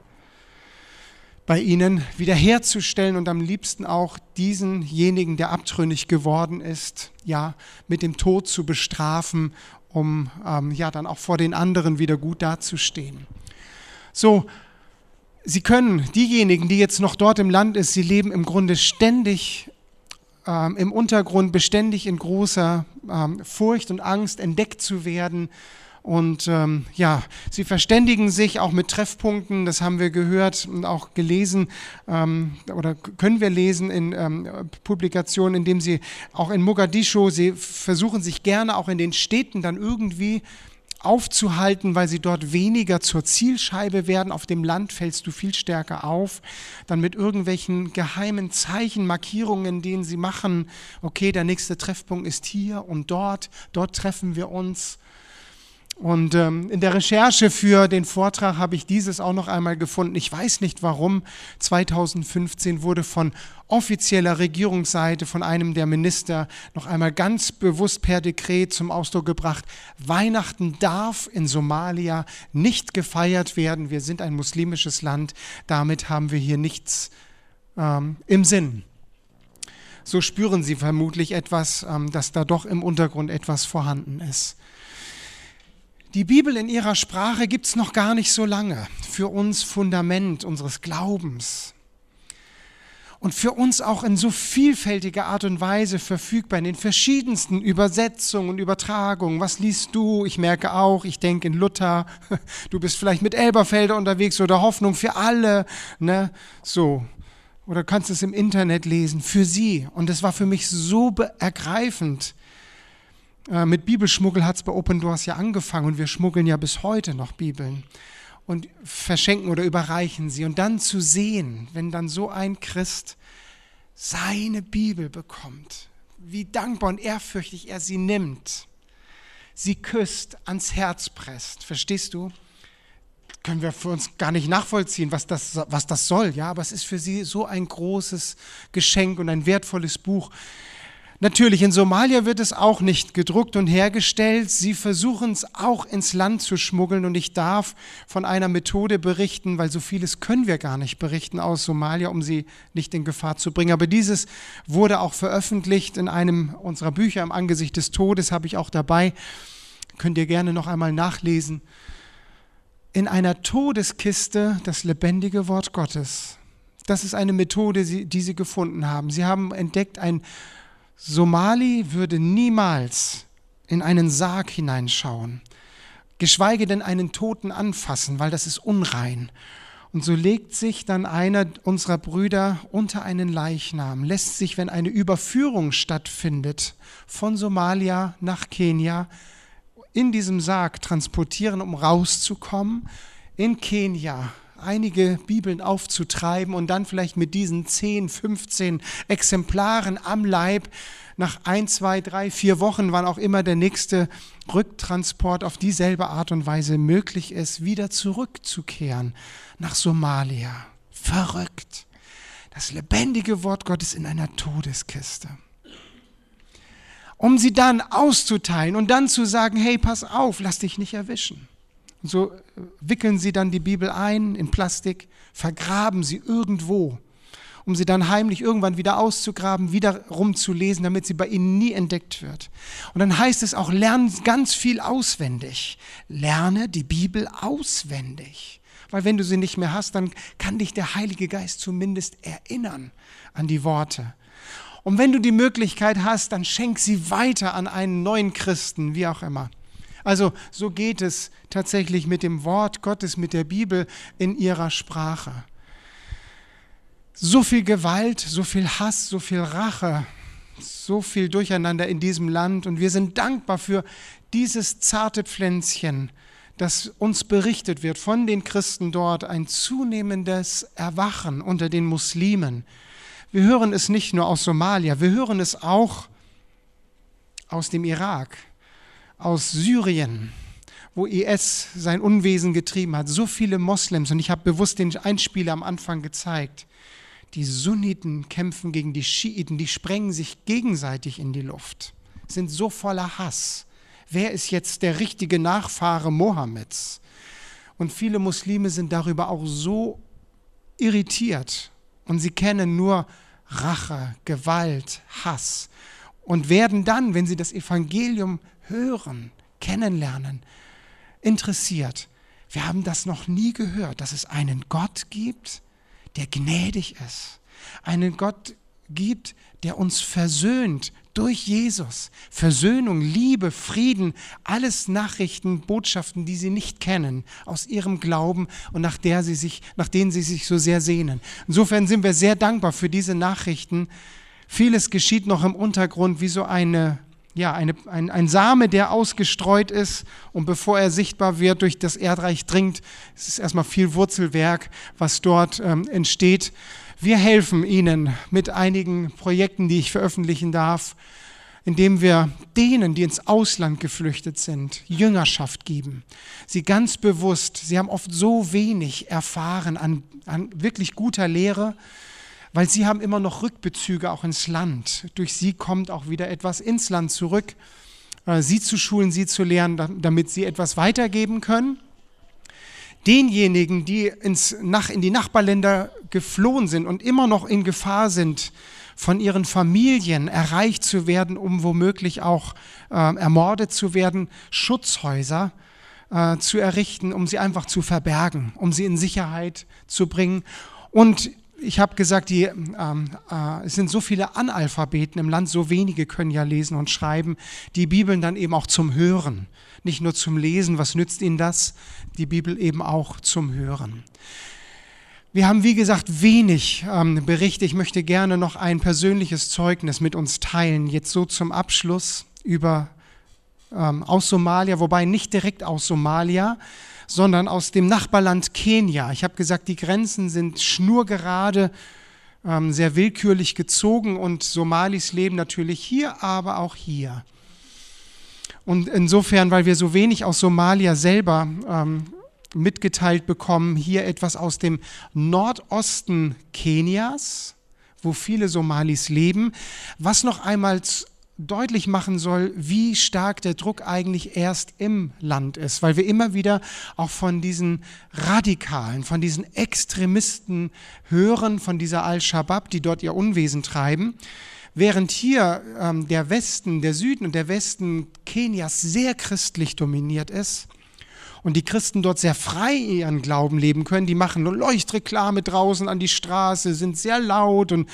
bei ihnen wiederherzustellen und am liebsten auch diesenjenigen, der abtrünnig geworden ist, ja, mit dem Tod zu bestrafen, um dann auch vor den anderen wieder gut dazustehen. So, sie können, diejenigen, die jetzt noch dort im Land ist, sie leben im Grunde ständig im Untergrund, beständig in großer Furcht und Angst, entdeckt zu werden. Und sie verständigen sich auch mit Treffpunkten, das haben wir gehört und auch gelesen oder können wir lesen in Publikationen, indem sie auch in Mogadischu, sie versuchen sich gerne auch in den Städten dann irgendwie aufzuhalten, weil sie dort weniger zur Zielscheibe werden. Auf dem Land fällst du viel stärker auf. Dann mit irgendwelchen geheimen Zeichen, Markierungen, denen sie machen, okay, der nächste Treffpunkt ist hier und dort treffen wir uns. Und in der Recherche für den Vortrag habe ich dieses auch noch einmal gefunden. Ich weiß nicht warum. 2015 wurde von offizieller Regierungsseite von einem der Minister noch einmal ganz bewusst per Dekret zum Ausdruck gebracht, Weihnachten darf in Somalia nicht gefeiert werden. Wir sind ein muslimisches Land. Damit haben wir hier nichts im Sinn. So spüren Sie vermutlich etwas, dass da doch im Untergrund etwas vorhanden ist. Die Bibel in ihrer Sprache gibt es noch gar nicht so lange. Für uns Fundament unseres Glaubens. Und für uns auch in so vielfältiger Art und Weise verfügbar, in den verschiedensten Übersetzungen und Übertragungen. Was liest du? Ich merke auch, ich denke in Luther. Du bist vielleicht mit Elberfelder unterwegs oder Hoffnung für alle. Ne? So. Oder du kannst es im Internet lesen, für sie. Und es war für mich so ergreifend. Mit Bibelschmuggel hat es bei Open Doors ja angefangen und wir schmuggeln ja bis heute noch Bibeln und verschenken oder überreichen sie. Und dann zu sehen, wenn dann so ein Christ seine Bibel bekommt, wie dankbar und ehrfürchtig er sie nimmt, sie küsst, ans Herz presst, verstehst du? Können wir für uns gar nicht nachvollziehen, was das soll, ja, aber es ist für sie so ein großes Geschenk und ein wertvolles Buch. Natürlich, in Somalia wird es auch nicht gedruckt und hergestellt. Sie versuchen es auch ins Land zu schmuggeln und ich darf von einer Methode berichten, weil so vieles können wir gar nicht berichten aus Somalia, um sie nicht in Gefahr zu bringen. Aber dieses wurde auch veröffentlicht in einem unserer Bücher, Im Angesicht des Todes, habe ich auch dabei. Könnt ihr gerne noch einmal nachlesen. In einer Todeskiste das lebendige Wort Gottes. Das ist eine Methode, die sie gefunden haben. Sie haben entdeckt, ein Somali würde niemals in einen Sarg hineinschauen, geschweige denn einen Toten anfassen, weil das ist unrein. Und so legt sich dann einer unserer Brüder unter einen Leichnam, lässt sich, wenn eine Überführung stattfindet, von Somalia nach Kenia, in diesem Sarg transportieren, um rauszukommen, in Kenia einige Bibeln aufzutreiben und dann vielleicht mit diesen 10, 15 Exemplaren am Leib nach 1, 2, 3, 4 Wochen, wann auch immer der nächste Rücktransport auf dieselbe Art und Weise möglich ist, wieder zurückzukehren nach Somalia. Verrückt. Das lebendige Wort Gottes in einer Todeskiste. Um sie dann auszuteilen und dann zu sagen, hey, pass auf, lass dich nicht erwischen. Und so wickeln sie dann die Bibel ein in Plastik, vergraben sie irgendwo, um sie dann heimlich irgendwann wieder auszugraben, wieder rumzulesen, damit sie bei ihnen nie entdeckt wird. Und dann heißt es auch, lerne ganz viel auswendig. Lerne die Bibel auswendig. Weil wenn du sie nicht mehr hast, dann kann dich der Heilige Geist zumindest erinnern an die Worte. Und wenn du die Möglichkeit hast, dann schenk sie weiter an einen neuen Christen, wie auch immer. Also so geht es tatsächlich mit dem Wort Gottes, mit der Bibel in ihrer Sprache. So viel Gewalt, so viel Hass, so viel Rache, so viel Durcheinander in diesem Land. Und wir sind dankbar für dieses zarte Pflänzchen, das uns berichtet wird von den Christen dort, ein zunehmendes Erwachen unter den Muslimen. Wir hören es nicht nur aus Somalia, wir hören es auch aus dem Irak, aus Syrien, wo IS sein Unwesen getrieben hat. So viele Moslems, und ich habe bewusst den Einspieler am Anfang gezeigt. Die Sunniten kämpfen gegen die Schiiten, die sprengen sich gegenseitig in die Luft, sind so voller Hass. Wer ist jetzt der richtige Nachfahre Mohammeds? Und viele Muslime sind darüber auch so irritiert. Und sie kennen nur Rache, Gewalt, Hass und werden dann, wenn sie das Evangelium hören, kennenlernen, interessiert. Wir haben das noch nie gehört, dass es einen Gott gibt, der gnädig ist. Einen Gott gibt, der uns versöhnt durch Jesus. Versöhnung, Liebe, Frieden, alles Nachrichten, Botschaften, die sie nicht kennen, aus ihrem Glauben und nach denen sie sich so sehr sehnen. Insofern sind wir sehr dankbar für diese Nachrichten. Vieles geschieht noch im Untergrund, wie so ein Same, der ausgestreut ist und bevor er sichtbar wird, durch das Erdreich dringt. Es ist erstmal viel Wurzelwerk, was dort entsteht. Wir helfen Ihnen mit einigen Projekten, die ich veröffentlichen darf, indem wir denen, die ins Ausland geflüchtet sind, Jüngerschaft geben. Sie ganz bewusst, sie haben oft so wenig erfahren an wirklich guter Lehre, weil sie haben immer noch Rückbezüge auch ins Land. Durch sie kommt auch wieder etwas ins Land zurück, sie zu schulen, sie zu lehren, damit sie etwas weitergeben können. Denjenigen, die in die Nachbarländer geflohen sind und immer noch in Gefahr sind, von ihren Familien erreicht zu werden, um womöglich auch ermordet zu werden, Schutzhäuser zu errichten, um sie einfach zu verbergen, um sie in Sicherheit zu bringen. Und ich habe gesagt, es sind so viele Analphabeten im Land, so wenige können ja lesen und schreiben, die Bibeln dann eben auch zum Hören. Nicht nur zum Lesen, was nützt ihnen das? Die Bibel eben auch zum Hören. Wir haben, wie gesagt, wenig Berichte. Ich möchte gerne noch ein persönliches Zeugnis mit uns teilen, jetzt so zum Abschluss aus Somalia, wobei nicht direkt aus Somalia, sondern aus dem Nachbarland Kenia. Ich habe gesagt, die Grenzen sind schnurgerade, sehr willkürlich gezogen und Somalis leben natürlich hier, aber auch hier. Und insofern, weil wir so wenig aus Somalia selber mitgeteilt bekommen, hier etwas aus dem Nordosten Kenias, wo viele Somalis leben, was noch einmal deutlich machen soll, wie stark der Druck eigentlich erst im Land ist, weil wir immer wieder auch von diesen Radikalen, von diesen Extremisten hören, von dieser Al-Shabaab, die dort ihr Unwesen treiben, während hier der Westen, der Süden und der Westen Kenias sehr christlich dominiert ist und die Christen dort sehr frei ihren Glauben leben können, die machen Leuchtreklame draußen an die Straße, sind sehr laut und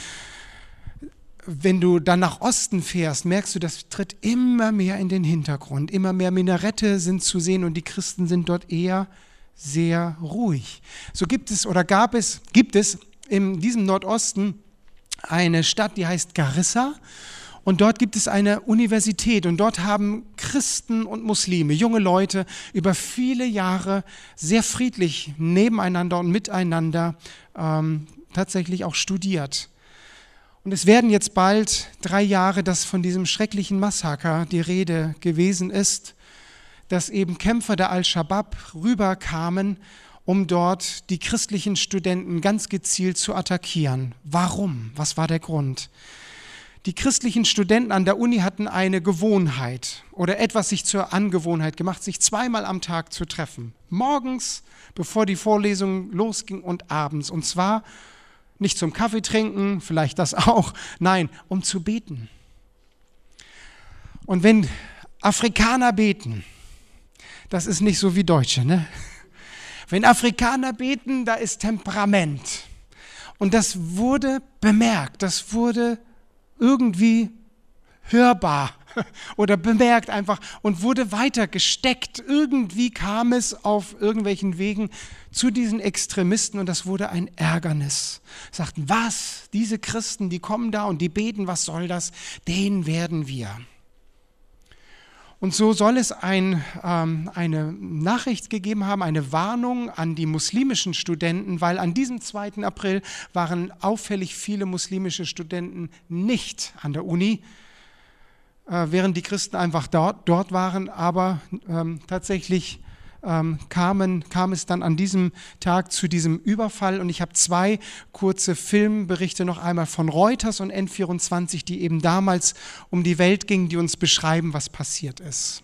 wenn du dann nach Osten fährst, merkst du, das tritt immer mehr in den Hintergrund. Immer mehr Minarette sind zu sehen und die Christen sind dort eher sehr ruhig. So gibt es in diesem Nordosten eine Stadt, die heißt Garissa. Und dort gibt es eine Universität und dort haben Christen und Muslime, junge Leute, über viele Jahre sehr friedlich nebeneinander und miteinander tatsächlich auch studiert. Und es werden jetzt bald 3 Jahre, dass von diesem schrecklichen Massaker die Rede gewesen ist, dass eben Kämpfer der Al-Shabaab rüberkamen, um dort die christlichen Studenten ganz gezielt zu attackieren. Warum? Was war der Grund? Die christlichen Studenten an der Uni hatten eine Gewohnheit oder etwas sich zur Angewohnheit gemacht, sich 2-mal am Tag zu treffen. Morgens, bevor die Vorlesung losging, und abends. Und zwar nicht zum Kaffee trinken, vielleicht das auch, nein, um zu beten. Und wenn Afrikaner beten, das ist nicht so wie Deutsche, ne? Wenn Afrikaner beten, da ist Temperament. Und das wurde bemerkt, das wurde irgendwie hörbar oder bemerkt einfach und wurde weiter gesteckt. Irgendwie kam es auf irgendwelchen Wegen zu diesen Extremisten und das wurde ein Ärgernis. Sagten, was? Diese Christen, die kommen da und die beten, was soll das? Den werden wir. Und so soll es eine Nachricht gegeben haben, eine Warnung an die muslimischen Studenten, weil an diesem 2. April waren auffällig viele muslimische Studenten nicht an der Uni, während die Christen einfach dort waren, aber tatsächlich kam es dann an diesem Tag zu diesem Überfall und ich habe 2 kurze Filmberichte noch einmal von Reuters und N24, die eben damals um die Welt gingen, die uns beschreiben, was passiert ist.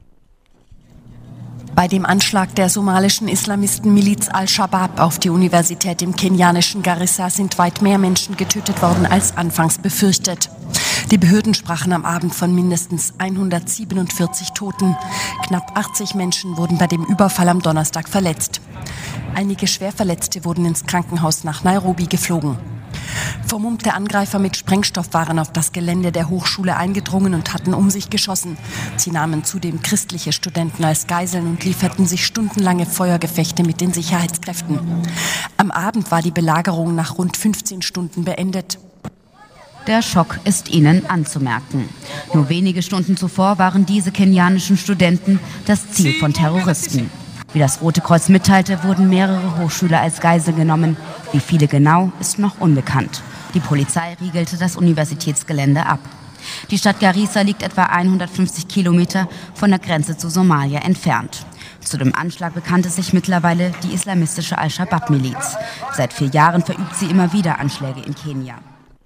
Bei dem Anschlag der somalischen Islamistenmiliz Al-Shabaab auf die Universität im kenianischen Garissa sind weit mehr Menschen getötet worden als anfangs befürchtet. Die Behörden sprachen am Abend von mindestens 147 Toten. Knapp 80 Menschen wurden bei dem Überfall am Donnerstag verletzt. Einige Schwerverletzte wurden ins Krankenhaus nach Nairobi geflogen. Vermummte Angreifer mit Sprengstoff waren auf das Gelände der Hochschule eingedrungen und hatten um sich geschossen. Sie nahmen zudem christliche Studenten als Geiseln und lieferten sich stundenlange Feuergefechte mit den Sicherheitskräften. Am Abend war die Belagerung nach rund 15 Stunden beendet. Der Schock ist ihnen anzumerken. Nur wenige Stunden zuvor waren diese kenianischen Studenten das Ziel von Terroristen. Wie das Rote Kreuz mitteilte, wurden mehrere Hochschüler als Geisel genommen. Wie viele genau, ist noch unbekannt. Die Polizei riegelte das Universitätsgelände ab. Die Stadt Garissa liegt etwa 150 Kilometer von der Grenze zu Somalia entfernt. Zu dem Anschlag bekannte sich mittlerweile die islamistische Al-Shabaab-Miliz. Seit 4 Jahren verübt sie immer wieder Anschläge in Kenia.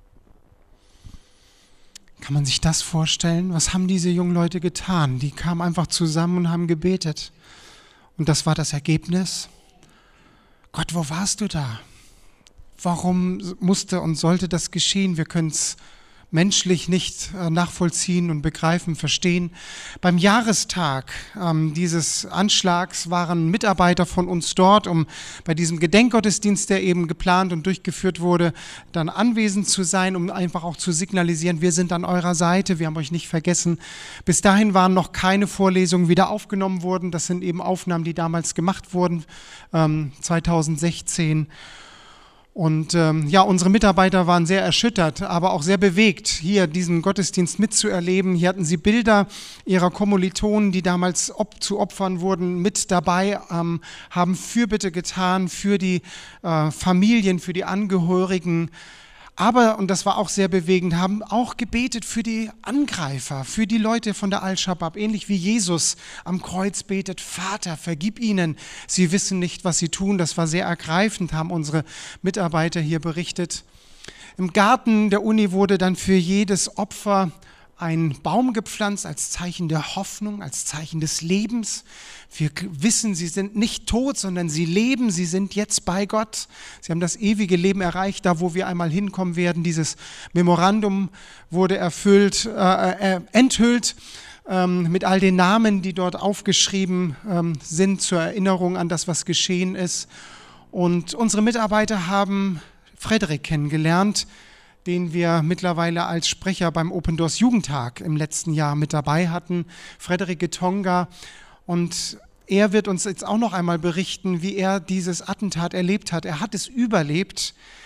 Kann man sich das vorstellen? Was haben diese jungen Leute getan? Die kamen einfach zusammen und haben gebetet. Und das war das Ergebnis. Gott, wo warst du da? Warum musste und sollte das geschehen? Wir können es menschlich nicht nachvollziehen und begreifen, verstehen. Beim Jahrestag dieses Anschlags waren Mitarbeiter von uns dort, um bei diesem Gedenkgottesdienst, der eben geplant und durchgeführt wurde, dann anwesend zu sein, um einfach auch zu signalisieren, wir sind an eurer Seite, wir haben euch nicht vergessen. Bis dahin waren noch keine Vorlesungen wieder aufgenommen worden. Das sind eben Aufnahmen, die damals gemacht wurden, 2016. Und unsere Mitarbeiter waren sehr erschüttert, aber auch sehr bewegt, hier diesen Gottesdienst mitzuerleben. Hier hatten sie Bilder ihrer Kommilitonen, die damals zu Opfern wurden, mit dabei, haben Fürbitte getan für die Familien, für die Angehörigen. Aber, und das war auch sehr bewegend, haben auch gebetet für die Angreifer, für die Leute von der Al-Shabaab, ähnlich wie Jesus am Kreuz betet, Vater, vergib ihnen, sie wissen nicht, was sie tun. Das war sehr ergreifend, haben unsere Mitarbeiter hier berichtet. Im Garten der Uni wurde dann für jedes Opfer ein Baum gepflanzt als Zeichen der Hoffnung, als Zeichen des Lebens. Wir wissen, sie sind nicht tot, sondern sie leben, sie sind jetzt bei Gott. Sie haben das ewige Leben erreicht, da wo wir einmal hinkommen werden. Dieses Memorandum wurde enthüllt mit all den Namen, die dort aufgeschrieben sind zur Erinnerung an das, was geschehen ist. Und unsere Mitarbeiter haben Frederik kennengelernt, den wir mittlerweile als Sprecher beim Open Doors Jugendtag im letzten Jahr mit dabei hatten, Frederik Getonga. Und er wird uns jetzt auch noch einmal berichten, wie er dieses Attentat erlebt hat. Er hat es überlebt.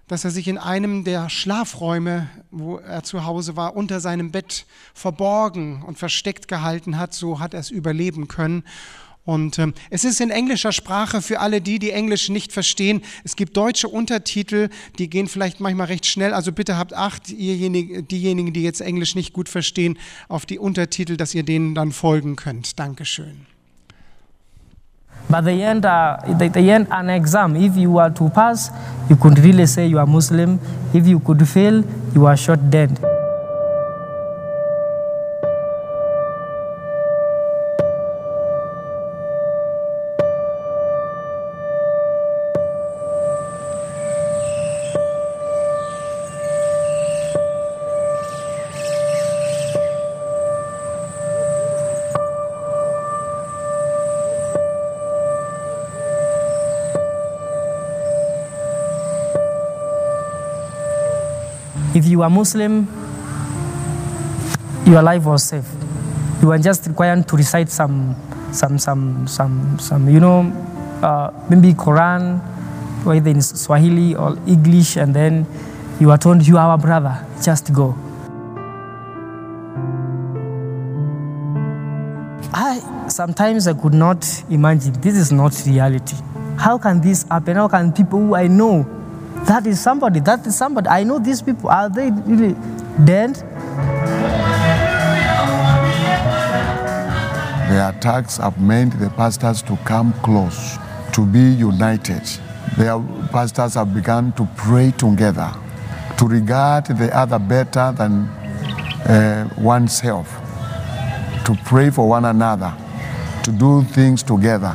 dass er sich in einem der Schlafräume, wo er zu Hause war, unter seinem Bett verborgen und versteckt gehalten hat. So hat er es überleben können. Und es ist in englischer Sprache für alle die Englisch nicht verstehen. Es gibt deutsche Untertitel, die gehen vielleicht manchmal recht schnell. Also bitte habt Acht, diejenigen, die jetzt Englisch nicht gut verstehen, auf die Untertitel, dass ihr denen dann folgen könnt. Dankeschön. But the end an exam, if you are to pass, you could really say you are Muslim. If you could fail, you are shot dead. If you are Muslim, your life was safe. You are just required to recite some maybe Quran, either in Swahili or English, and then you are told you are our brother. Just go. Sometimes I could not imagine this is not reality. How can this happen? How can people who I know? That is somebody. I know these people. Are they really dead? The attacks have made the pastors to come close, to be united. The pastors have begun to pray together, to regard the other better than oneself, to pray for one another, to do things together.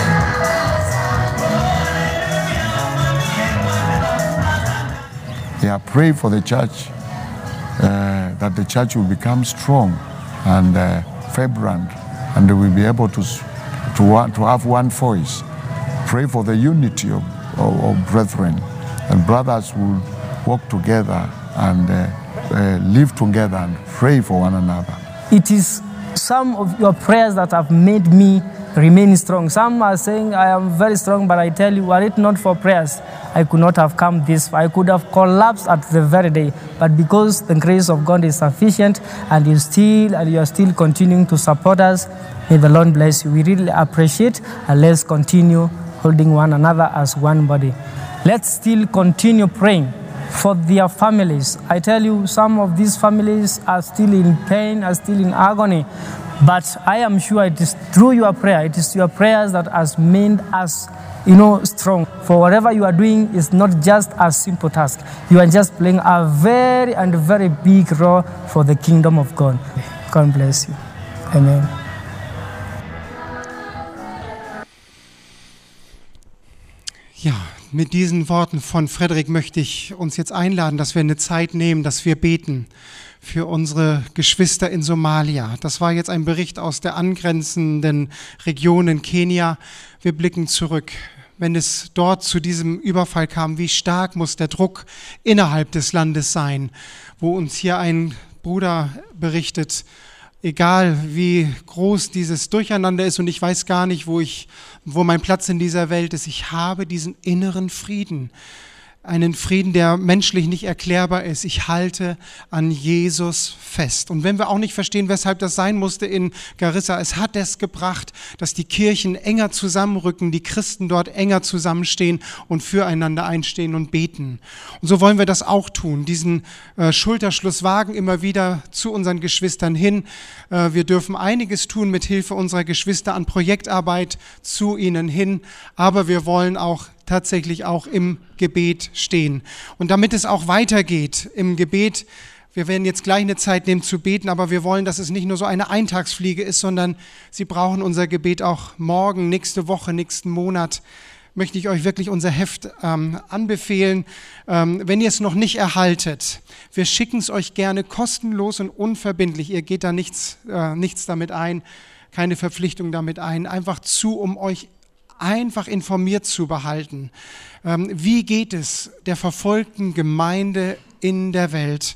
Yeah, pray for the church, that the church will become strong and vibrant, and they will be able to have one voice. Pray for the unity of brethren, and brothers will work together and live together and pray for one another. It is some of your prayers that have made me remain strong. Some are saying I am very strong, but I tell you, were it not for prayers, I could not have come this far. I could have collapsed at the very day. But because the grace of God is sufficient, and you are still continuing to support us, may the Lord bless you. We really appreciate, and let's continue holding one another as one body. Let's still continue praying for their families. I tell you, some of these families are still in pain, are still in agony. But I am sure it is through your prayer, it is your prayers that has made us, strong. For whatever you are doing is not just a simple task. You are just playing a very and very big role for the kingdom of God. God bless you. Amen. Ja, mit diesen Worten von Frederik möchte ich uns jetzt einladen, dass wir eine Zeit nehmen, dass wir beten für unsere Geschwister in Somalia. Das war jetzt ein Bericht aus der angrenzenden Region in Kenia. Wir blicken zurück. Wenn es dort zu diesem Überfall kam, wie stark muss der Druck innerhalb des Landes sein, wo uns hier ein Bruder berichtet, egal wie groß dieses Durcheinander ist und ich weiß gar nicht, wo mein Platz in dieser Welt ist, ich habe diesen inneren Frieden. Einen Frieden, der menschlich nicht erklärbar ist. Ich halte an Jesus fest. Und wenn wir auch nicht verstehen, weshalb das sein musste in Garissa, es hat es gebracht, dass die Kirchen enger zusammenrücken, die Christen dort enger zusammenstehen und füreinander einstehen und beten. Und so wollen wir das auch tun, diesen Schulterschluss wagen, immer wieder zu unseren Geschwistern hin. Wir dürfen einiges tun mit Hilfe unserer Geschwister an Projektarbeit zu ihnen hin, aber wir wollen auch tatsächlich auch im Gebet stehen. Und damit es auch weitergeht im Gebet, wir werden jetzt gleich eine Zeit nehmen zu beten, aber wir wollen, dass es nicht nur so eine Eintagsfliege ist, sondern Sie brauchen unser Gebet auch morgen, nächste Woche, nächsten Monat. Möchte ich euch wirklich unser Heft anbefehlen. Wenn ihr es noch nicht erhaltet, wir schicken es euch gerne kostenlos und unverbindlich. Ihr geht da nichts damit ein, keine Verpflichtung damit ein, einfach um euch einfach informiert zu behalten. Wie geht es der verfolgten Gemeinde in der Welt?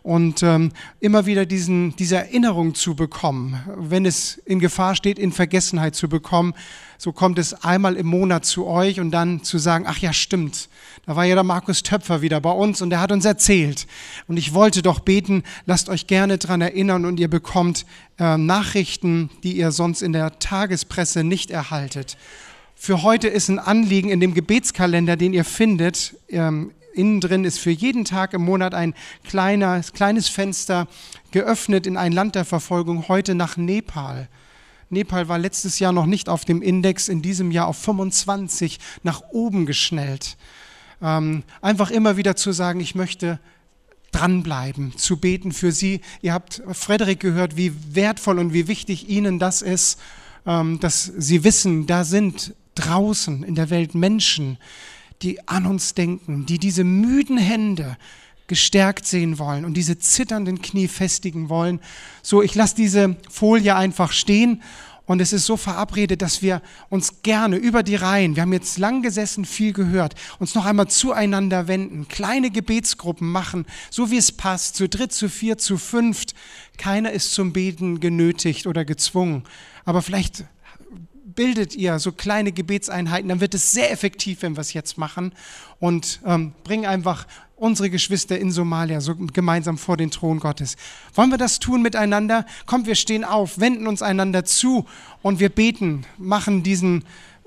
und immer wieder diese Erinnerung zu bekommen, wenn es in Gefahr steht, in Vergessenheit zu bekommen. So kommt es einmal im Monat zu euch und dann zu sagen, ach ja, stimmt, da war ja der Markus Töpfer wieder bei uns und der hat uns erzählt. Und ich wollte doch beten, lasst euch gerne dran erinnern und ihr bekommt Nachrichten, die ihr sonst in der Tagespresse nicht erhaltet. Für heute ist ein Anliegen in dem Gebetskalender, den ihr findet, innen drin ist für jeden Tag im Monat ein kleines Fenster geöffnet in ein Land der Verfolgung, heute nach Nepal. Nepal war letztes Jahr noch nicht auf dem Index, in diesem Jahr auf 25 nach oben geschnellt. Einfach immer wieder zu sagen, ich möchte dranbleiben, zu beten für sie. Ihr habt Frederik gehört, wie wertvoll und wie wichtig ihnen das ist, dass sie wissen, da sind draußen in der Welt Menschen, die an uns denken, die diese müden Hände gestärkt sehen wollen und diese zitternden Knie festigen wollen. So, ich lasse diese Folie einfach stehen und es ist so verabredet, dass wir uns gerne über die Reihen, wir haben jetzt lang gesessen, viel gehört, uns noch einmal zueinander wenden, kleine Gebetsgruppen machen, so wie es passt, zu dritt, zu viert, zu fünft. Keiner ist zum Beten genötigt oder gezwungen, aber vielleicht bildet ihr so kleine Gebetseinheiten, dann wird es sehr effektiv, wenn wir es jetzt machen und bringen einfach unsere Geschwister in Somalia so gemeinsam vor den Thron Gottes. Wollen wir das tun miteinander? Kommt, wir stehen auf, wenden uns einander zu und wir beten, machen diese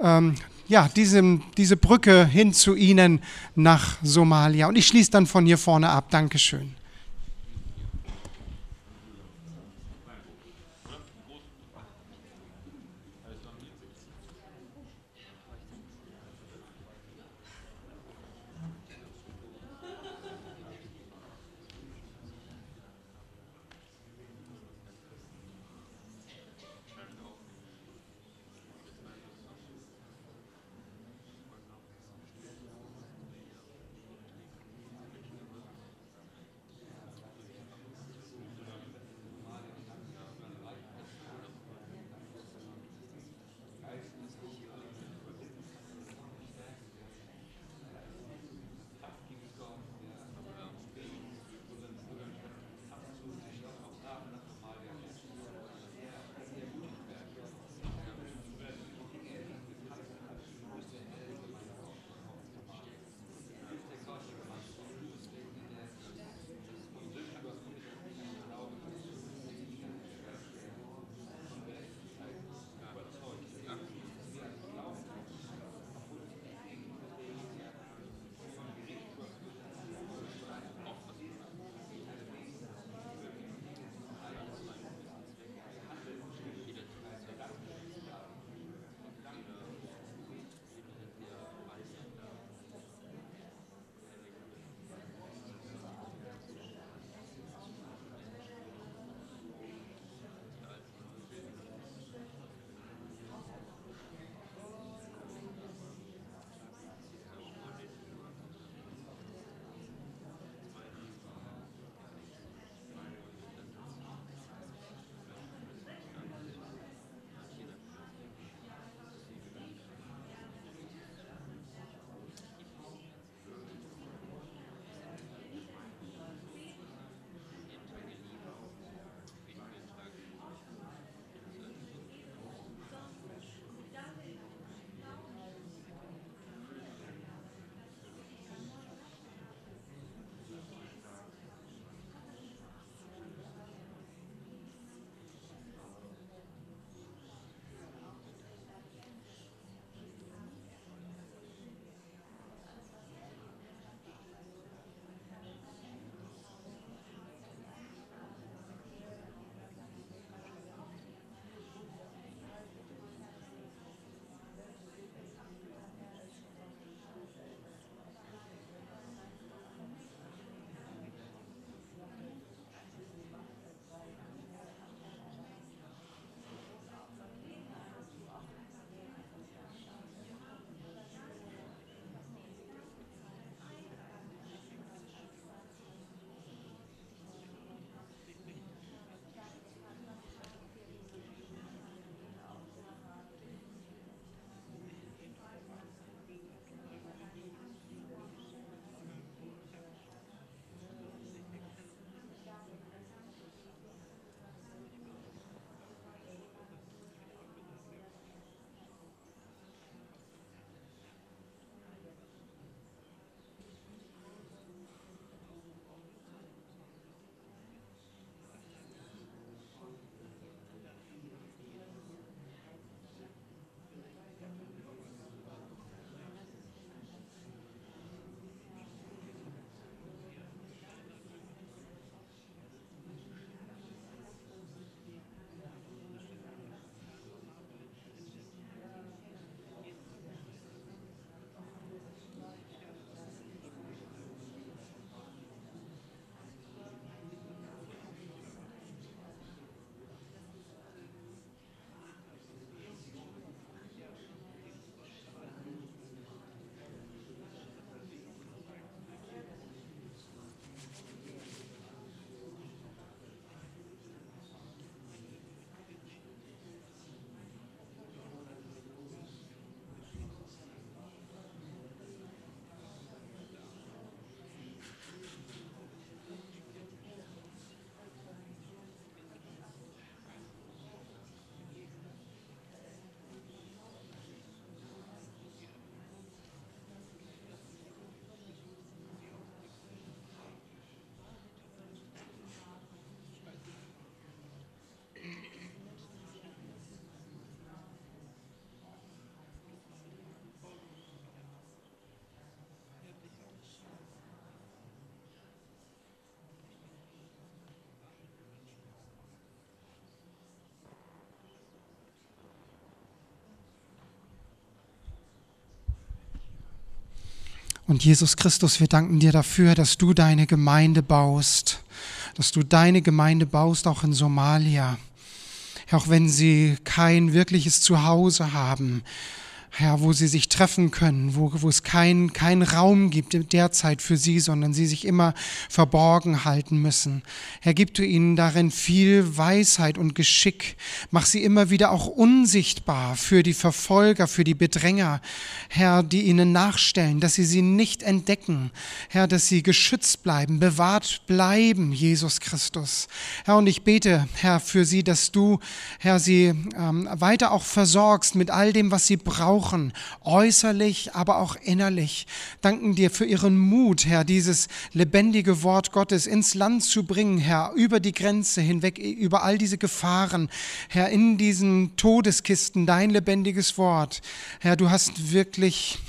Brücke hin zu ihnen nach Somalia. Und ich schließe dann von hier vorne ab. Dankeschön. Und Jesus Christus, wir danken dir dafür, dass du deine Gemeinde baust, auch in Somalia. Auch wenn sie kein wirkliches Zuhause haben, Herr, wo sie sich treffen können, wo es keinen Raum gibt derzeit für sie, sondern sie sich immer verborgen halten müssen. Herr, gib du ihnen darin viel Weisheit und Geschick. Mach sie immer wieder auch unsichtbar für die Verfolger, für die Bedränger, Herr, die ihnen nachstellen, dass sie nicht entdecken. Herr, dass sie geschützt bleiben, bewahrt bleiben, Jesus Christus. Herr, und ich bete, Herr, für sie, dass du, Herr, sie weiter auch versorgst mit all dem, was sie brauchen, äußerlich, aber auch innerlich. Danken dir für ihren Mut, Herr, dieses lebendige Wort Gottes ins Land zu bringen, Herr, über die Grenze hinweg, über all diese Gefahren, Herr, in diesen Todeskisten, dein lebendiges Wort. Herr, du hast wirklich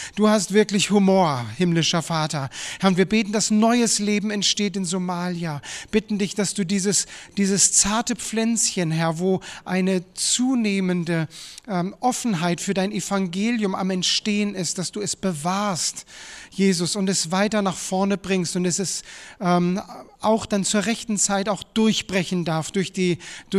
Humor, himmlischer Vater. Herr, und wir beten, dass neues Leben entsteht in Somalia. Bitten dich, dass du dieses zarte Pflänzchen, Herr, wo eine zunehmende Offenheit für dein Evangelium am Entstehen ist, dass du es bewahrst, Jesus, und es weiter nach vorne bringst und es auch dann zur rechten Zeit auch durchbrechen darf durch die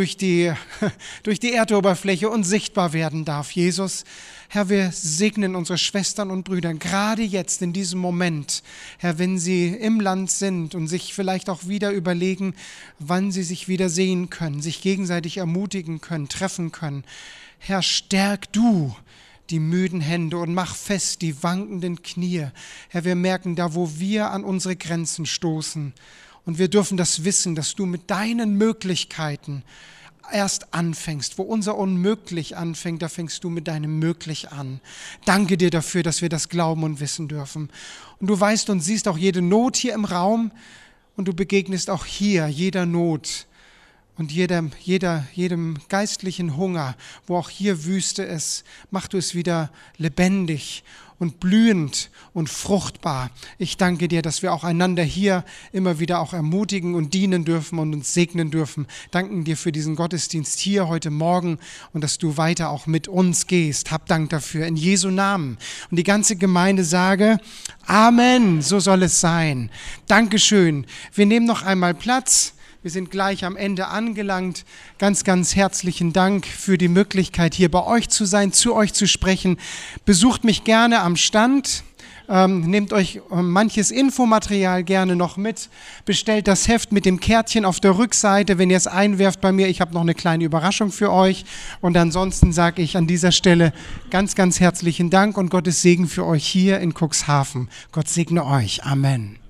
Erdoberfläche und sichtbar werden darf. Jesus, Herr, wir segnen unsere Schwestern und Brüder, gerade jetzt in diesem Moment, Herr, wenn sie im Land sind und sich vielleicht auch wieder überlegen, wann sie sich wieder sehen können, sich gegenseitig ermutigen können, treffen können. Herr, stärk du die müden Hände und mach fest die wankenden Knie. Herr, wir merken da, wo wir an unsere Grenzen stoßen. Und wir dürfen das wissen, dass du mit deinen Möglichkeiten erst anfängst. Wo unser Unmöglich anfängt, da fängst du mit deinem Möglich an. Danke dir dafür, dass wir das glauben und wissen dürfen. Und du weißt und siehst auch jede Not hier im Raum und du begegnest auch hier jeder Not und jedem geistlichen Hunger, wo auch hier Wüste ist. Mach du es wieder lebendig und blühend und fruchtbar. Ich danke dir, dass wir auch einander hier immer wieder auch ermutigen und dienen dürfen und uns segnen dürfen. Danken dir für diesen Gottesdienst hier heute Morgen und dass du weiter auch mit uns gehst. Hab Dank dafür in Jesu Namen. Und die ganze Gemeinde sage, Amen, so soll es sein. Dankeschön. Wir nehmen noch einmal Platz. Wir sind gleich am Ende angelangt. Ganz, ganz herzlichen Dank für die Möglichkeit, hier bei euch zu sein, zu euch zu sprechen. Besucht mich gerne am Stand. Nehmt euch manches Infomaterial gerne noch mit. Bestellt das Heft mit dem Kärtchen auf der Rückseite, wenn ihr es einwerft bei mir. Ich habe noch eine kleine Überraschung für euch. Und ansonsten sage ich an dieser Stelle ganz, ganz herzlichen Dank und Gottes Segen für euch hier in Cuxhaven. Gott segne euch. Amen.